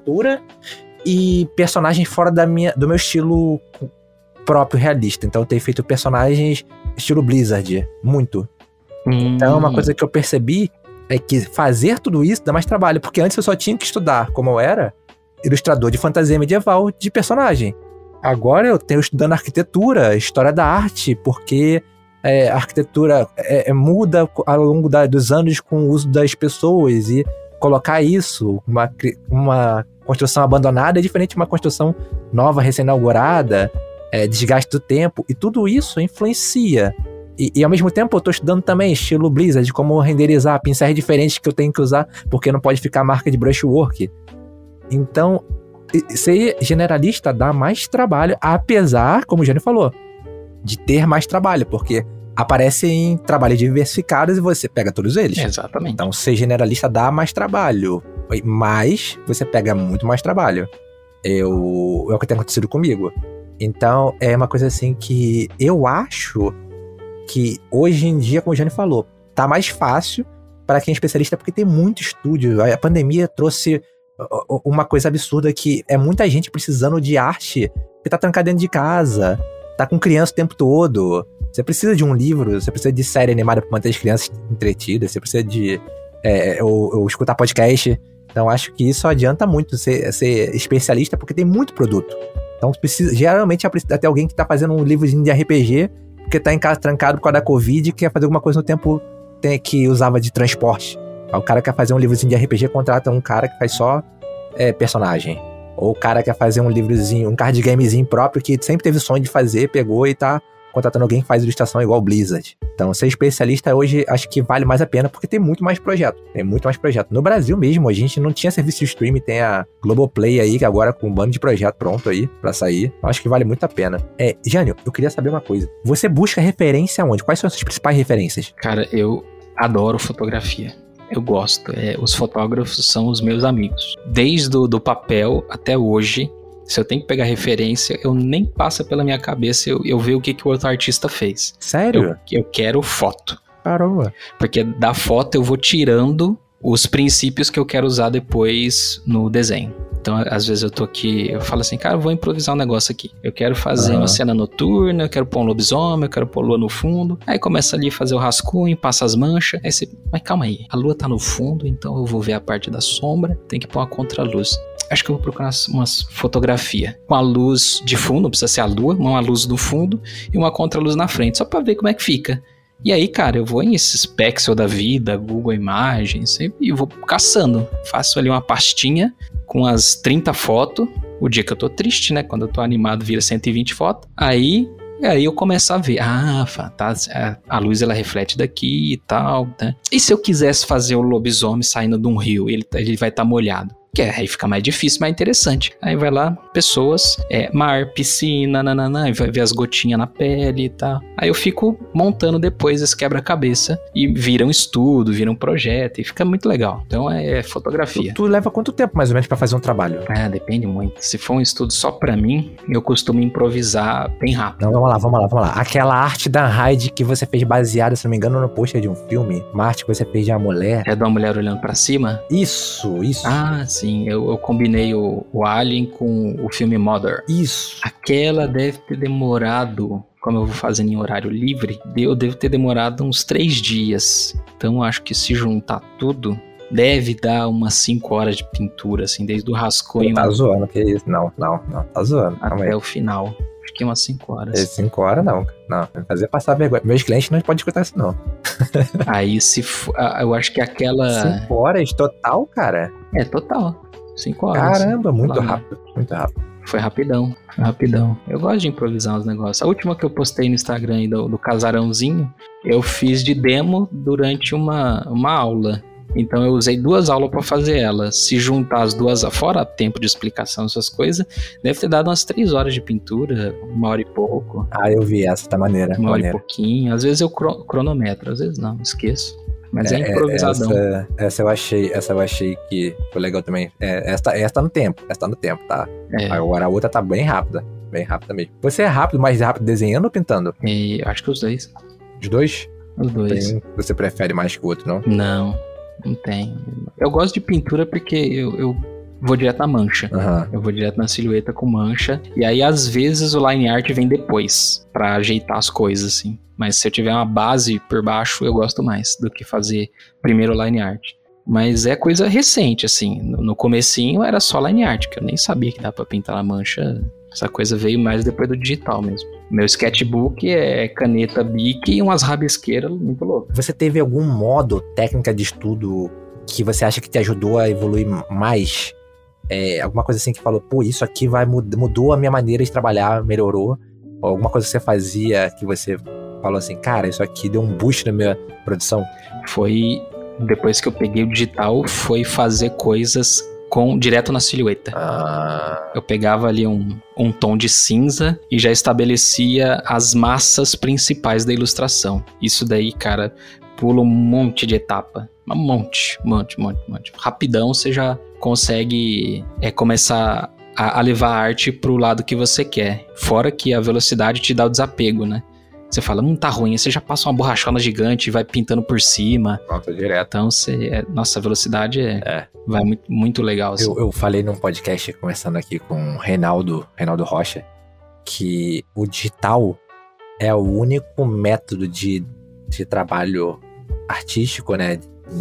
e personagens fora do meu estilo próprio realista. Então eu tenho feito personagens estilo Blizzard, muito. Então uma coisa que eu percebi é que fazer tudo isso dá mais trabalho, porque antes eu só tinha que estudar, como eu era, ilustrador de fantasia medieval de personagem. Agora eu tenho estudando arquitetura, história da arte, porque a arquitetura muda ao longo dos anos com o uso das pessoas, e colocar isso, uma construção abandonada é diferente de uma construção nova, recém-inaugurada, desgaste do tempo, e tudo isso influencia. E ao mesmo tempo eu tô estudando também estilo Blizzard, como renderizar pincéis diferentes que eu tenho que usar, porque não pode ficar marca de brushwork. Então, ser generalista dá mais trabalho, apesar, como o Jânio falou, de ter mais trabalho, porque aparecem trabalhos diversificados e você pega todos eles. Exatamente. Então, ser generalista dá mais trabalho, mas você pega muito mais trabalho. É o que tem acontecido comigo. Então, é uma coisa assim que eu acho que hoje em dia, como o Jânio falou, tá mais fácil para quem é especialista, porque tem muito estúdio. A pandemia trouxe uma coisa absurda, que é muita gente precisando de arte, que tá trancado dentro de casa, tá com criança o tempo todo. Você precisa de um livro, você precisa de série animada para manter as crianças entretidas, você precisa de ou escutar podcast. Então acho que isso adianta muito ser especialista, porque tem muito produto. Então geralmente até alguém que tá fazendo um livrozinho de RPG, porque tá em casa trancado por causa da Covid e quer fazer alguma coisa no tempo que usava de transporte. Aí o cara quer fazer um livrozinho de RPG, contrata um cara que faz só personagem. Ou o cara quer fazer um livrozinho, um card gamezinho próprio, que sempre teve sonho de fazer, pegou e tá contratando alguém que faz ilustração igual Blizzard. Então ser especialista hoje acho que vale mais a pena, porque tem muito mais projeto. No Brasil mesmo, a gente não tinha serviço de streaming, tem a Globoplay aí, que agora com um bando de projeto pronto aí pra sair. Eu acho que vale muito a pena. Jânio, eu queria saber uma coisa. Você busca referência aonde? Quais são as suas principais referências? Cara, eu adoro fotografia. Eu gosto. Os fotógrafos são os meus amigos. Desde do papel até hoje, se eu tenho que pegar referência, eu nem passa pela minha cabeça eu ver o que o outro artista fez. Sério? Eu quero foto. Caramba. Porque da foto eu vou tirando os princípios que eu quero usar depois no desenho. Então, às vezes eu tô aqui, eu falo assim, cara, eu vou improvisar um negócio aqui. Eu quero fazer uma cena noturna, eu quero pôr um lobisomem, eu quero pôr lua no fundo. Aí começa ali a fazer o rascunho, passa as manchas. Aí você, mas calma aí, a lua tá no fundo, então eu vou ver a parte da sombra, tem que pôr uma contraluz. Acho que eu vou procurar umas fotografias com a luz de fundo, não precisa ser a lua, uma luz no fundo e uma contraluz na frente, só pra ver como é que fica. E aí, cara, eu vou em esses Pexel da vida, Google Imagens, e vou caçando. Faço ali uma pastinha com as 30 fotos. O dia que eu tô triste, né? Quando eu tô animado, vira 120 fotos. Aí eu começo a ver. A luz ela reflete daqui e tal, né? E se eu quisesse fazer o lobisomem saindo de um rio, ele vai estar molhado? que aí fica mais difícil, mais interessante. Aí vai lá, pessoas, mar, piscina, nananã, vai ver as gotinhas na pele e tal. Aí eu fico montando depois esse quebra-cabeça e vira um estudo, vira um projeto e fica muito legal. Então é fotografia. Tu leva quanto tempo mais ou menos pra fazer um trabalho? Depende muito. Se for um estudo só pra mim, eu costumo improvisar bem rápido. Não, vamos lá. Aquela arte da Hyde que você fez baseada, se não me engano, no pôster de um filme, uma arte que você fez de uma mulher. É de uma mulher olhando pra cima? Isso. Ah, sim. Eu combinei o Alien com o filme Mother. Isso. Aquela deve ter demorado, como eu vou fazendo em horário livre, eu devo ter demorado uns 3 dias. Então acho que se juntar tudo, deve dar umas 5 horas de pintura, assim, desde o rascunho. Tá zoando, que isso? Não, tá zoando. Até o final. Acho que umas 5 horas. 5 horas não. Não, fazer passar vergonha. Meus clientes não podem escutar isso, não. Aí eu acho que aquela... 5 horas total, cara? Total. 5 horas. Caramba, muito rápido. Foi rapidão. Eu gosto de improvisar os negócios. A última que eu postei no Instagram aí do casarãozinho, eu fiz de demo durante uma aula. Então eu usei 2 aulas pra fazer ela. Se juntar as 2, fora tempo de explicação, essas coisas, deve ter dado umas 3 horas de pintura, 1 hora e pouco. Eu vi essa, tá maneira. 1 hora e pouquinho. Às vezes eu cronometro, às vezes não, esqueço. Mas é improvisadão. Essa eu achei que foi legal também. Essa tá no tempo, tá? Agora a outra tá bem rápida mesmo. Você é mais rápido desenhando ou pintando? Acho que os 2. Os 2? Os 2. Você prefere mais que o outro, não? Não tem. Eu gosto de pintura porque eu vou direto na mancha. Uhum. Eu vou direto na silhueta com mancha. E aí, às vezes, o line art vem depois, pra ajeitar as coisas, assim. Mas se eu tiver uma base por baixo, eu gosto mais do que fazer primeiro o line art. Mas é coisa recente, assim. No comecinho era só line art, que eu nem sabia que dá pra pintar na mancha. Essa coisa veio mais depois do digital mesmo. Meu sketchbook é caneta Bic e umas rabisqueiras muito loucas. Você teve algum modo, técnica de estudo que você acha que te ajudou a evoluir mais? Alguma coisa assim que falou, isso aqui mudou a minha maneira de trabalhar, melhorou? Ou alguma coisa que você fazia que você falou assim, cara, isso aqui deu um boost na minha produção? Foi, depois que eu peguei o digital, foi fazer coisas direto na silhueta. Eu pegava ali um tom de cinza e já estabelecia as massas principais da ilustração. Isso daí, cara, pula um monte de etapa. Um monte. Rapidão você já consegue começar a levar a arte pro lado que você quer. Fora que a velocidade te dá o desapego, né? Você fala, tá ruim, aí você já passa uma borrachona gigante e vai pintando por cima. Pronto, direto. Então, nossa, a velocidade vai muito, muito legal. Assim. Eu falei num podcast, conversando aqui com o Reinaldo Rocha, que o digital é o único método de trabalho artístico, né,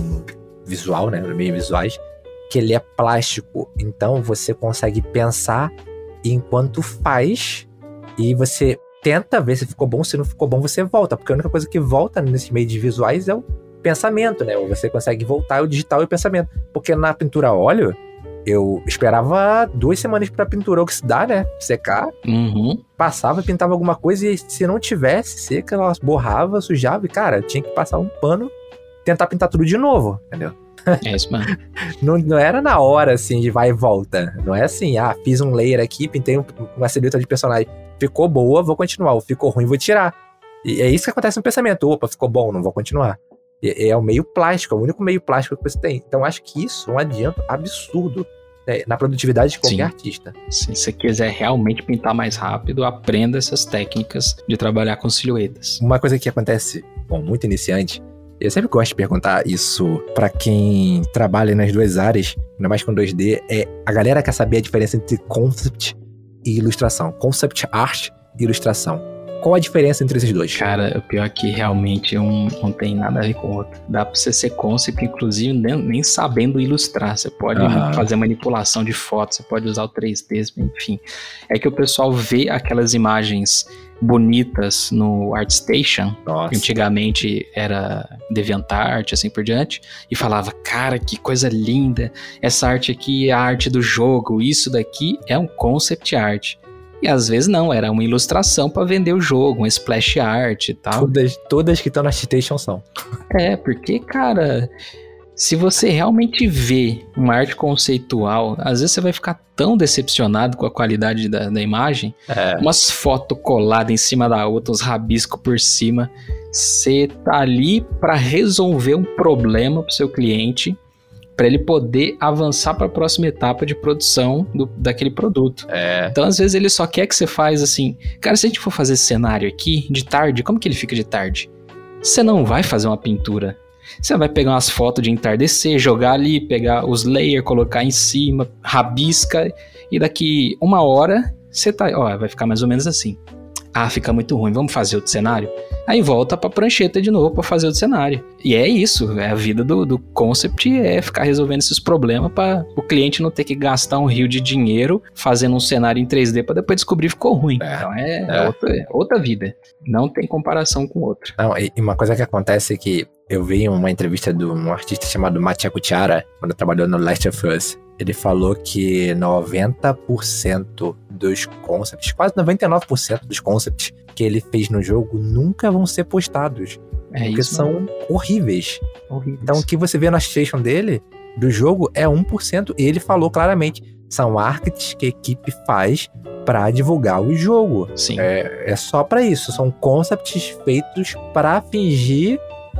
visual, né, no meio visuais, que ele é plástico. Então, você consegue pensar enquanto faz e você tenta ver se ficou bom, se não ficou bom, você volta, porque a única coisa que volta nesse meio de visuais é o pensamento, né? Ou você consegue voltar o digital e o pensamento. Porque na pintura a óleo, eu esperava 2 semanas pra pintura oxidar, né? Secar. Uhum. Passava, pintava alguma coisa e se não tivesse seca, ela borrava, sujava e, cara, tinha que passar um pano, tentar pintar tudo de novo, entendeu? É isso mesmo. Não era na hora, assim, de vai e volta. Não é assim, fiz um layer aqui, pintei uma silhueta de personagem. Ficou boa, vou continuar. Ficou ruim, vou tirar. E é isso que acontece no pensamento. Opa, ficou bom, não vou continuar. É o meio plástico, é o único meio plástico que você tem. Então, acho que isso é um adianto absurdo, né, na produtividade de qualquer artista. Se você quiser realmente pintar mais rápido, aprenda essas técnicas de trabalhar com silhuetas. Uma coisa que acontece com muito iniciante, eu sempre gosto de perguntar isso pra quem trabalha nas 2 áreas, ainda mais com 2D, a galera quer saber a diferença entre concept e ilustração. Concept art e ilustração. Qual a diferença entre esses dois? Cara, o pior é que realmente não tem nada a ver com o outro. Dá pra você ser concept, inclusive, nem sabendo ilustrar. Você pode fazer manipulação de fotos, você pode usar o 3D, enfim. É que o pessoal vê aquelas imagens bonitas no ArtStation, que antigamente era DeviantArt, assim por diante, e falava, cara, que coisa linda, essa arte aqui é a arte do jogo, isso daqui é um concept art. E às vezes não, era uma ilustração para vender o jogo, uma splash art e tal. Todas que estão na ArtStation são. Porque, cara, Se você realmente vê uma arte conceitual, às vezes você vai ficar tão decepcionado com a qualidade da imagem, umas fotos coladas em cima da outra, uns rabiscos por cima. Você tá ali para resolver um problema pro seu cliente, para ele poder avançar para a próxima etapa de produção daquele produto. Então, às vezes, ele só quer que você faz assim, cara, se a gente for fazer esse cenário aqui, de tarde, como que ele fica de tarde? Você não vai fazer uma pintura. Você vai pegar umas fotos de entardecer, jogar ali, pegar os layers, colocar em cima, rabisca, e daqui 1 hora, você tá, vai ficar mais ou menos assim. Ah, fica muito ruim, vamos fazer outro cenário? Aí volta pra prancheta de novo pra fazer outro cenário. E é isso, a vida do concept é ficar resolvendo esses problemas pra o cliente não ter que gastar um rio de dinheiro fazendo um cenário em 3D pra depois descobrir que ficou ruim. Então é outra vida. Não tem comparação com outra. Não, e uma coisa que acontece é que eu vi uma entrevista de um artista chamado Mattia Kuchara, quando trabalhou no Last of Us. Ele falou que 90% dos concepts, quase 99% dos concepts que ele fez no jogo nunca vão ser postados. Porque são horríveis. Então o que você vê na station dele, do jogo, é 1%. E ele falou claramente, são artes que a equipe faz pra divulgar o jogo. Sim. É só pra isso. São concepts feitos pra fingir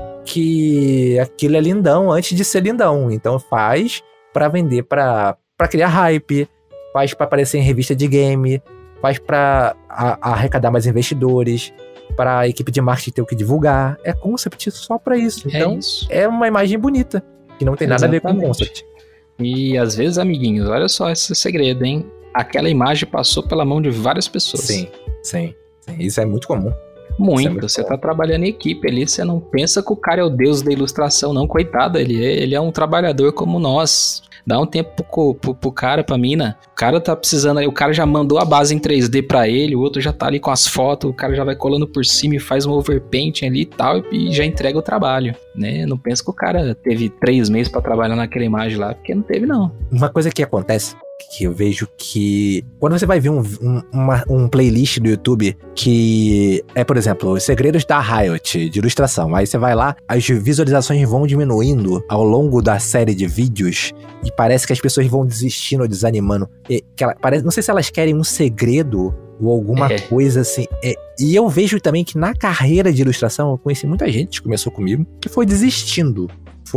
que aquilo é lindão antes de ser lindão. Então faz pra vender, pra criar hype, faz pra aparecer em revista de game, faz pra arrecadar mais investidores, pra a equipe de marketing ter o que divulgar. É concept só pra isso. Então é uma imagem bonita, que não tem nada a ver com concept. E às vezes, amiguinhos, olha só esse segredo, hein? Aquela imagem passou pela mão de várias pessoas. Sim. Isso é muito comum. Muito. Você tá trabalhando em equipe ali, você não pensa que o cara é o deus da ilustração, não. Coitado, ele é um trabalhador como nós. Dá um tempo pro cara, pra mina. O cara tá precisando, o cara já mandou a base em 3D pra ele, o outro já tá ali com as fotos, o cara já vai colando por cima e faz um overpainting ali e tal, e já entrega o trabalho, né? Não pensa que o cara teve 3 meses pra trabalhar naquela imagem lá, porque não teve, não. Uma coisa que acontece, que eu vejo que quando você vai ver um playlist do YouTube que é, por exemplo, os segredos da Riot de ilustração, aí você vai lá, as visualizações vão diminuindo ao longo da série de vídeos e parece que as pessoas vão desistindo ou desanimando. Não sei se elas querem um segredo ou alguma coisa assim. E eu vejo também que na carreira de ilustração eu conheci muita gente que começou comigo que foi desistindo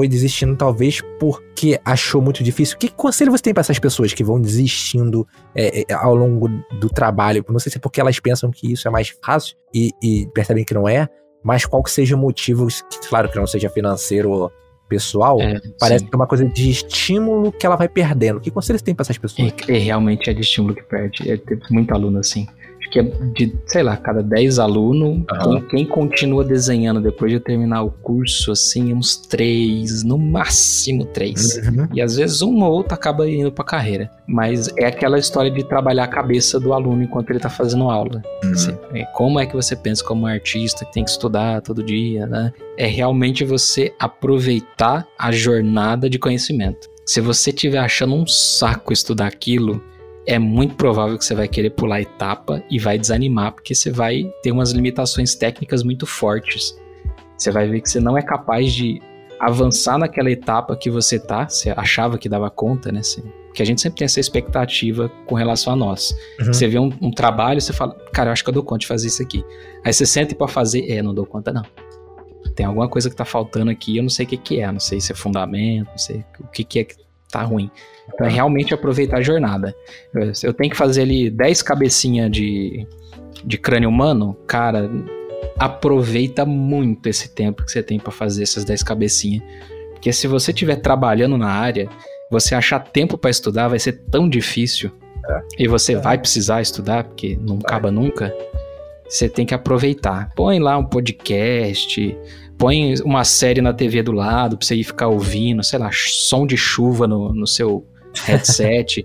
talvez porque achou muito difícil. Que conselho você tem para essas pessoas que vão desistindo ao longo do trabalho? Não sei se é porque elas pensam que isso é mais fácil e percebem que não é, mas qual que seja o motivo, claro que não seja financeiro ou pessoal, parece que é uma coisa de estímulo que ela vai perdendo. Que conselho você tem para essas pessoas? Realmente é de estímulo que perde. Tem muito aluno assim. Que é de, sei lá, cada 10 alunos, quem continua desenhando depois de terminar o curso, assim, uns 3, no máximo 3. E às vezes um ou outro acaba indo pra carreira. Mas é aquela história de trabalhar a cabeça do aluno enquanto ele tá fazendo aula. Assim, como é que você pensa como artista que tem que estudar todo dia, né? É realmente você aproveitar a jornada de conhecimento. Se você estiver achando um saco estudar aquilo, é muito provável que você vai querer pular a etapa e vai desanimar, porque você vai ter umas limitações técnicas muito fortes. Você vai ver que você não é capaz de avançar naquela etapa que você achava que dava conta, né? Porque a gente sempre tem essa expectativa com relação a nós. Você vê um trabalho, você fala, cara, eu acho que eu dou conta de fazer isso aqui. Aí você senta pra fazer, não dou conta não. Tem alguma coisa que tá faltando aqui, eu não sei o que é, não sei se é fundamento, não sei o que é que tá ruim. Então é realmente aproveitar a jornada. Eu tenho que fazer ali 10 cabecinhas de crânio humano, cara, aproveita muito esse tempo que você tem pra fazer essas 10 cabecinhas. Porque se você estiver trabalhando na área, você achar tempo pra estudar vai ser tão difícil. E você vai precisar estudar, porque não acaba nunca. Você tem que aproveitar. Põe lá um podcast, põe uma série na TV do lado pra você ir ficar ouvindo, sei lá, som de chuva no seu headset.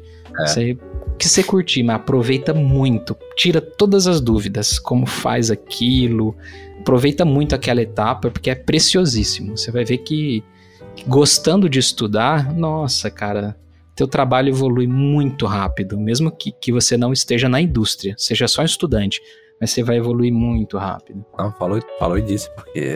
Que você curtir, mas aproveita muito. Tira todas as dúvidas, como faz aquilo. Aproveita muito aquela etapa, porque é preciosíssimo. Você vai ver que gostando de estudar, nossa, cara, teu trabalho evolui muito rápido. Mesmo que você não esteja na indústria, seja só um estudante, mas você vai evoluir muito rápido. Não, falou disso, porque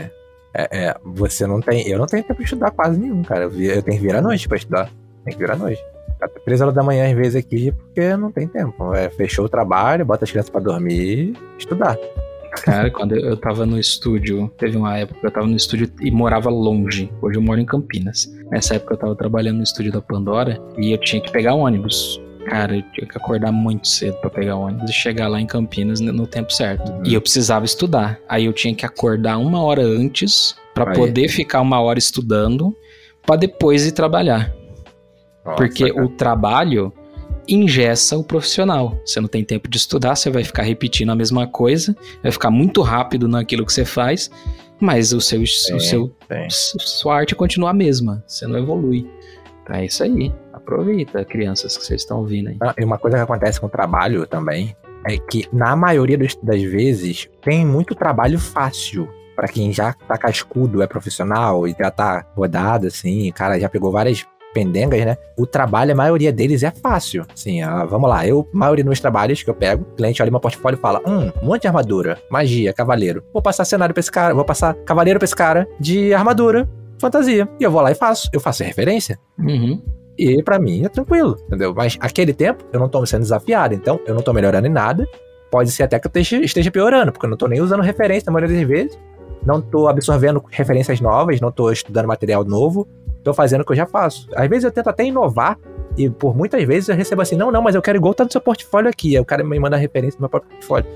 Você não tem... Eu não tenho tempo de estudar quase nenhum, cara. Eu tenho que vir à noite pra estudar. Tem que vir à noite. Até 3 horas da manhã, às vezes, aqui, porque não tem tempo. Fechou o trabalho, bota as crianças pra dormir e estudar. Cara, quando eu tava no estúdio, teve uma época que eu tava no estúdio e morava longe. Hoje eu moro em Campinas. Nessa época eu tava trabalhando no estúdio da Pandora e eu tinha que pegar ônibus. Cara, eu tinha que acordar muito cedo pra pegar ônibus e chegar lá em Campinas no tempo certo. E eu precisava estudar. Aí eu tinha que acordar 1 hora antes pra poder ficar 1 hora estudando pra depois ir trabalhar. Nossa, porque cara, o trabalho engessa o profissional. Você não tem tempo de estudar, você vai ficar repetindo a mesma coisa, vai ficar muito rápido naquilo que você faz, mas sua arte continua a mesma, você não evolui. Então é isso aí. Aproveita, crianças que vocês estão ouvindo aí. E uma coisa que acontece com o trabalho também é que, na maioria das vezes, tem muito trabalho fácil. Pra quem já tá cascudo, é profissional e já tá rodado, assim, cara, já pegou várias pendengas, né? O trabalho, a maioria deles é fácil. Assim, vamos lá, a maioria dos meus trabalhos que eu pego, o cliente olha meu portfólio e fala, um monte de armadura, magia, cavaleiro. Vou passar cenário pra esse cara, vou passar cavaleiro pra esse cara de armadura, fantasia. E eu vou lá e faço. Eu faço referência. E pra mim é tranquilo, entendeu? Mas aquele tempo eu não tô sendo desafiado, então eu não tô melhorando em nada. Pode ser até que eu esteja piorando, porque eu não tô nem usando referência na maioria das vezes. Não tô absorvendo referências novas, não tô estudando material novo. Tô fazendo o que eu já faço. Às vezes eu tento até inovar e por muitas vezes eu recebo assim, não, mas eu quero igual tá no seu portfólio aqui. Aí o cara me manda a referência do meu próprio portfólio.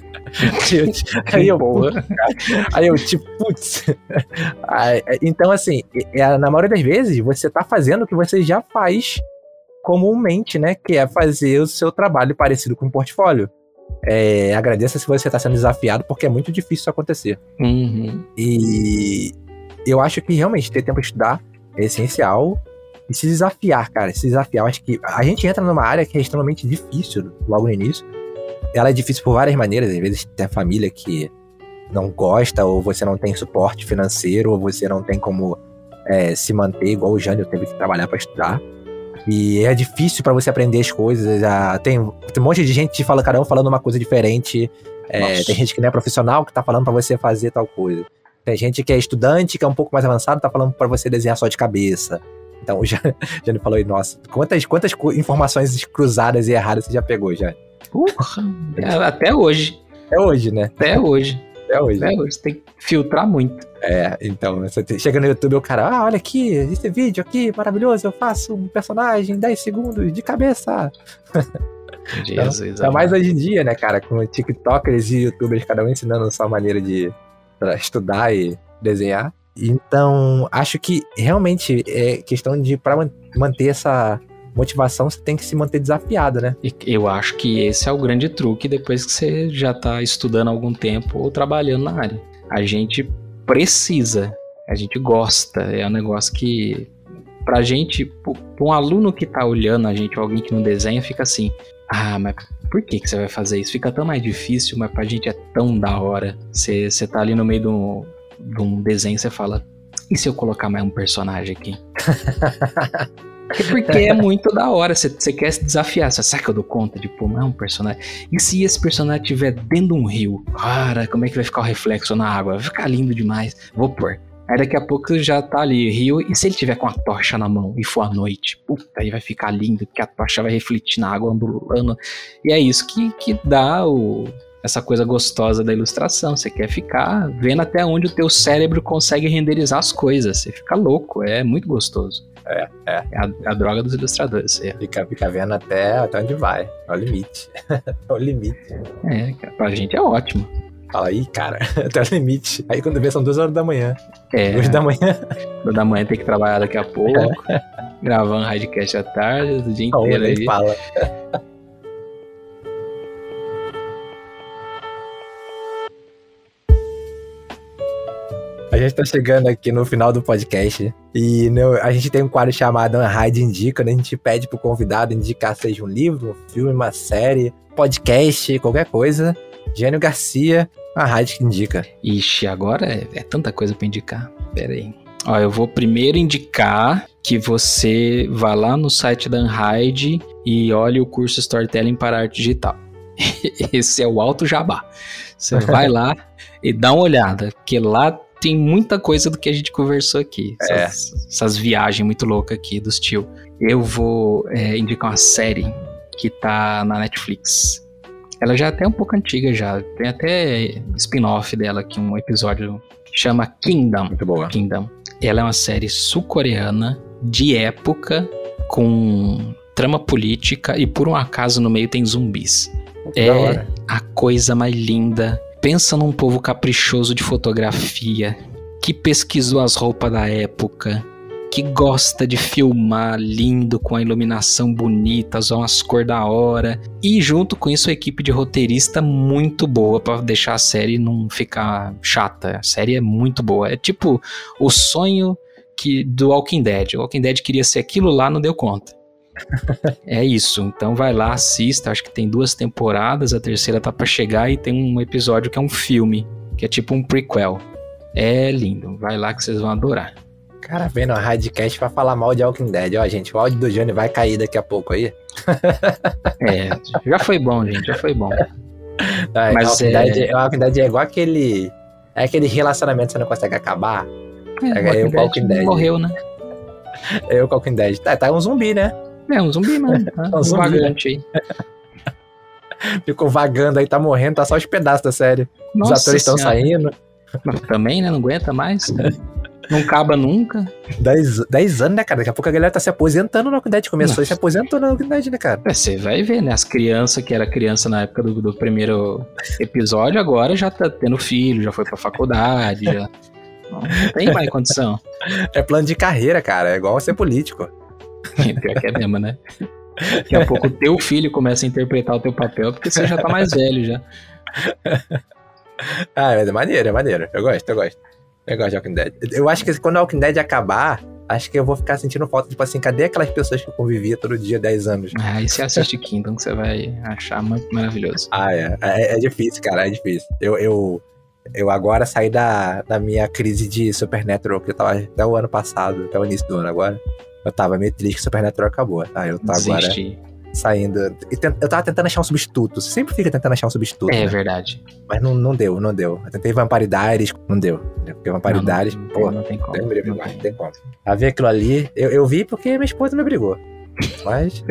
Aí eu tipo, putz. Então assim, na maioria das vezes você tá fazendo o que você já faz comumente, né? Que é fazer o seu trabalho parecido com o portfólio. Agradeça se você tá sendo desafiado, porque é muito difícil isso acontecer. E eu acho que realmente ter tempo de estudar é essencial. E se desafiar, cara, eu acho que a gente entra numa área que é extremamente difícil logo no início. Ela é difícil por várias maneiras. Às vezes tem a família que não gosta, ou você não tem suporte financeiro, ou você não tem como se manter, igual o Jânio teve que trabalhar pra estudar. E é difícil pra você aprender as coisas. Tem um monte de gente cada um falando uma coisa diferente. Tem gente que não é profissional que tá falando pra você fazer tal coisa. Tem gente que é estudante, que é um pouco mais avançado, tá falando pra você desenhar só de cabeça. Então o Jânio falou aí, nossa, quantas informações cruzadas e erradas você já pegou, já? Até hoje. Até hoje, né? Até hoje. Você tem que filtrar muito. Então, você chega no YouTube e o cara, olha aqui, esse vídeo aqui, maravilhoso, eu faço um personagem em 10 segundos de cabeça. Jesus, então, mais hoje em dia, né, cara, com tiktokers e youtubers, cada um ensinando a sua maneira de estudar e desenhar. Então, acho que realmente é questão de, pra manter essa motivação, você tem que se manter desafiado, né? E eu acho que esse é o grande truque depois que você já tá estudando há algum tempo ou trabalhando na área. A gente precisa, a gente gosta, é um negócio que pra gente, pra um aluno que tá olhando a gente, ou alguém que não desenha, fica assim, mas por que você vai fazer isso? Fica tão mais difícil, mas pra gente é tão da hora. Você tá ali no meio de um desenho, você fala, e se eu colocar mais um personagem aqui? Porque é muito da hora, você quer se desafiar, você sabe que eu dou conta de pôr mais um personagem? E se esse personagem estiver dentro de um rio? Cara, como é que vai ficar o reflexo na água? Vai ficar lindo demais, vou pôr. Aí daqui a pouco já tá ali, rio, e se ele tiver com a tocha na mão e for à noite? Puta, aí vai ficar lindo, porque a tocha vai refletir na água, ondulando. E é isso que dá essa coisa gostosa da ilustração. Você quer ficar vendo até onde o teu cérebro consegue renderizar as coisas. Você fica louco, é muito gostoso. É a droga dos ilustradores. Fica vendo até onde vai. É o limite. É o limite. Pra gente é ótimo. Fala aí, cara, até o limite. Aí quando vê são 2 horas da manhã. 2 da manhã. 2 da manhã tem que trabalhar daqui a pouco. Gravar um radcast à tarde, o dia inteiro aí. Fala. A gente tá chegando aqui no final do podcast e a gente tem um quadro chamado Unhide Indica, onde a gente pede pro convidado indicar seja um livro, um filme, uma série, podcast, qualquer coisa. Jânio Garcia, Unhide que indica. Ixi, agora é tanta coisa pra indicar. Pera aí. Ó, eu vou primeiro indicar que você vá lá no site da Unhide e olhe o curso Storytelling para Arte Digital. Esse é o alto jabá. Você vai lá e dá uma olhada, porque lá tem muita coisa do que a gente conversou aqui. Essas viagens muito loucas aqui dos tio. Eu vou indicar uma série que tá na Netflix. Ela já é até um pouco antiga já. Tem até spin-off dela aqui, um episódio que chama Kingdom. Muito boa. Kingdom. Ela é uma série sul-coreana de época com trama política e por um acaso no meio tem zumbis. É a coisa mais linda. Pensa num povo caprichoso de fotografia, que pesquisou as roupas da época, que gosta de filmar lindo, com a iluminação bonita, usar umas cores da hora. E junto com isso a equipe de roteirista muito boa pra deixar a série não ficar chata. A série é muito boa. É tipo o sonho do Walking Dead. O Walking Dead queria ser aquilo lá, não deu conta. É isso, então vai lá, assista. Acho que tem 2 temporadas, a terceira tá pra chegar. E tem um episódio que é um filme, que é tipo um prequel. É lindo, vai lá que vocês vão adorar. Cara, vendo a Radcast pra falar mal de Walking Dead. Ó, gente, o áudio do Johnny vai cair daqui a pouco aí. Já foi bom, gente, já foi bom. Mas Walking Dead é igual aquele relacionamento que você não consegue acabar. O Walking Dead morreu, né? O Walking Dead. Tá um zumbi, né? É um zumbi, mano. Um zumbi vagante aí. Ficou vagando aí, tá morrendo, tá só os pedaços da série. Nossa, os atores estão saindo. Mas também, né? Não aguenta mais. Não acaba nunca. 10 anos, né, cara? Daqui a pouco a galera tá se aposentando no Walking Dead. Começou e se aposentou no Walking Dead, né, cara? Você vai ver, né? As crianças que era criança na época do primeiro episódio, agora já tá tendo filho, já foi pra faculdade, já... Não tem mais condição. É plano de carreira, cara. É igual ser político. Pior que é mesmo, né? Daqui a pouco o teu filho começa a interpretar o teu papel porque você já tá mais velho já. Mas é maneiro. Eu gosto. Eu gosto de Walking Dead. Eu acho que quando o Walking Dead acabar, acho que eu vou ficar sentindo falta, tipo assim, cadê aquelas pessoas que eu convivia todo dia 10 anos? E você assiste Kingdom, que você vai achar muito maravilhoso. É difícil, cara, é difícil. Eu agora saí da minha crise de Supernatural, que eu tava até o ano passado, até o início do ano agora. Eu tava meio triste que Supernatural acabou, tá? Eu tô agora saindo. Eu tava tentando achar um substituto. Você sempre fica tentando achar um substituto. É, né? Verdade. Mas não deu. Eu tentei Vampire Diaries, não deu. Porque Vampire Diaries, não tem como. Não tem como. A ver aquilo ali, eu vi porque minha esposa me obrigou. Mas.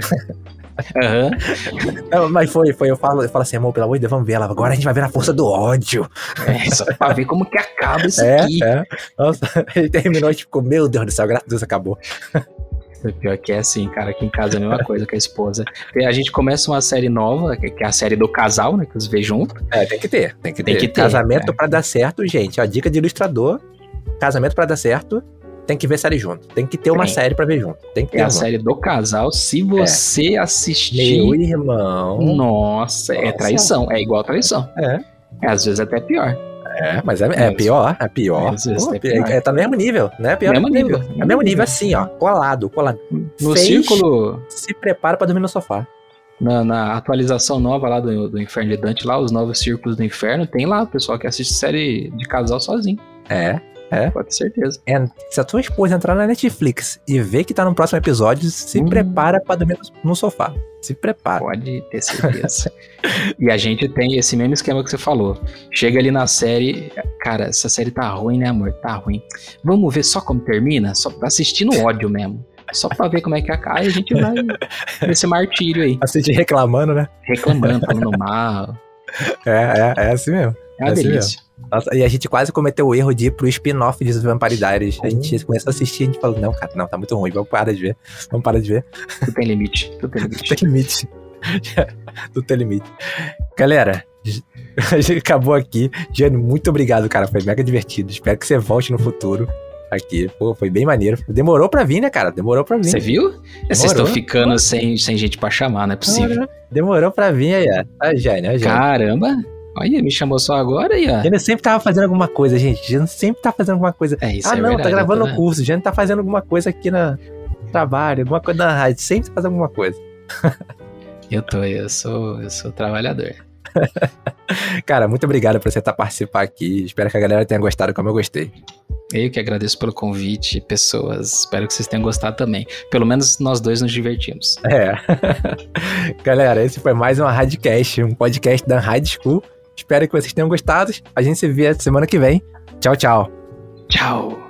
Não, mas foi. Eu falo assim, amor, pelo amor de Deus, vamos ver ela. Agora a gente vai ver a força do ódio. Só pra ver como que acaba isso aqui. Nossa, ele terminou e ficou, meu Deus do céu, graças a Deus acabou. Pior que é assim, cara, aqui em casa é a mesma coisa com a esposa. A gente começa uma série nova, que é a série do casal, né, que os vê junto. Tem que ter. Casamento pra dar certo, gente. Ó, dica de ilustrador, casamento pra dar certo, tem que ver série junto. Tem que ter uma série pra ver junto. Tem que ter a série do casal. Se você assistir... Meu irmão... Nossa, é traição. É igual traição. Às vezes até pior. Mas é pior. Às vezes tá no mesmo nível, né? Pior mesmo nível. É mesmo nível assim, ó. Colado. No círculo... Se prepara pra dormir no sofá. Na atualização nova lá do Inferno de Dante, lá, os novos círculos do inferno, tem lá o pessoal que assiste série de casal sozinho. Pode ter certeza. Se a tua esposa entrar na Netflix e ver que tá no próximo episódio, se prepara pra dormir no sofá. Se prepara. Pode ter certeza. E a gente tem esse mesmo esquema que você falou. Chega ali na série, cara, essa série tá ruim, né, amor? Tá ruim. Vamos ver só como termina? Só assistindo ódio mesmo. Só pra ver como é que acaba. Aí a gente vai nesse martírio aí. Assistir reclamando, né? Reclamando, falando mal. É assim mesmo. É uma delícia. Nossa, e a gente quase cometeu o erro de ir pro spin-off de Vampire Diaries. A gente começou a assistir e a gente falou, não, cara, tá muito ruim, vamos parar de ver. Tudo tem limite. Tudo tem limite. Galera, a gente acabou aqui. Gianni, muito obrigado, cara, foi mega divertido. Espero que você volte no futuro aqui. Pô, foi bem maneiro. Demorou pra vir, né, cara? Você viu? Vocês estão ficando sem gente pra chamar, não é possível. Demorou pra vir aí, ó. Tá, Gianni. Caramba! Olha, me chamou só agora aí, ó. Gianni sempre tava fazendo alguma coisa, gente. Gianni sempre tá fazendo alguma coisa. Verdade, tá gravando o curso. Gianni tá fazendo alguma coisa aqui no trabalho, alguma coisa na rádio. Sempre tá fazendo alguma coisa. Eu sou trabalhador. Cara, muito obrigado por você estar participando aqui. Espero que a galera tenha gostado como eu gostei. Eu que agradeço pelo convite, pessoas. Espero que vocês tenham gostado também. Pelo menos nós dois nos divertimos. Galera, esse foi mais um Radcast, um podcast da High School. Espero que vocês tenham gostado. A gente se vê semana que vem. Tchau, tchau. Tchau!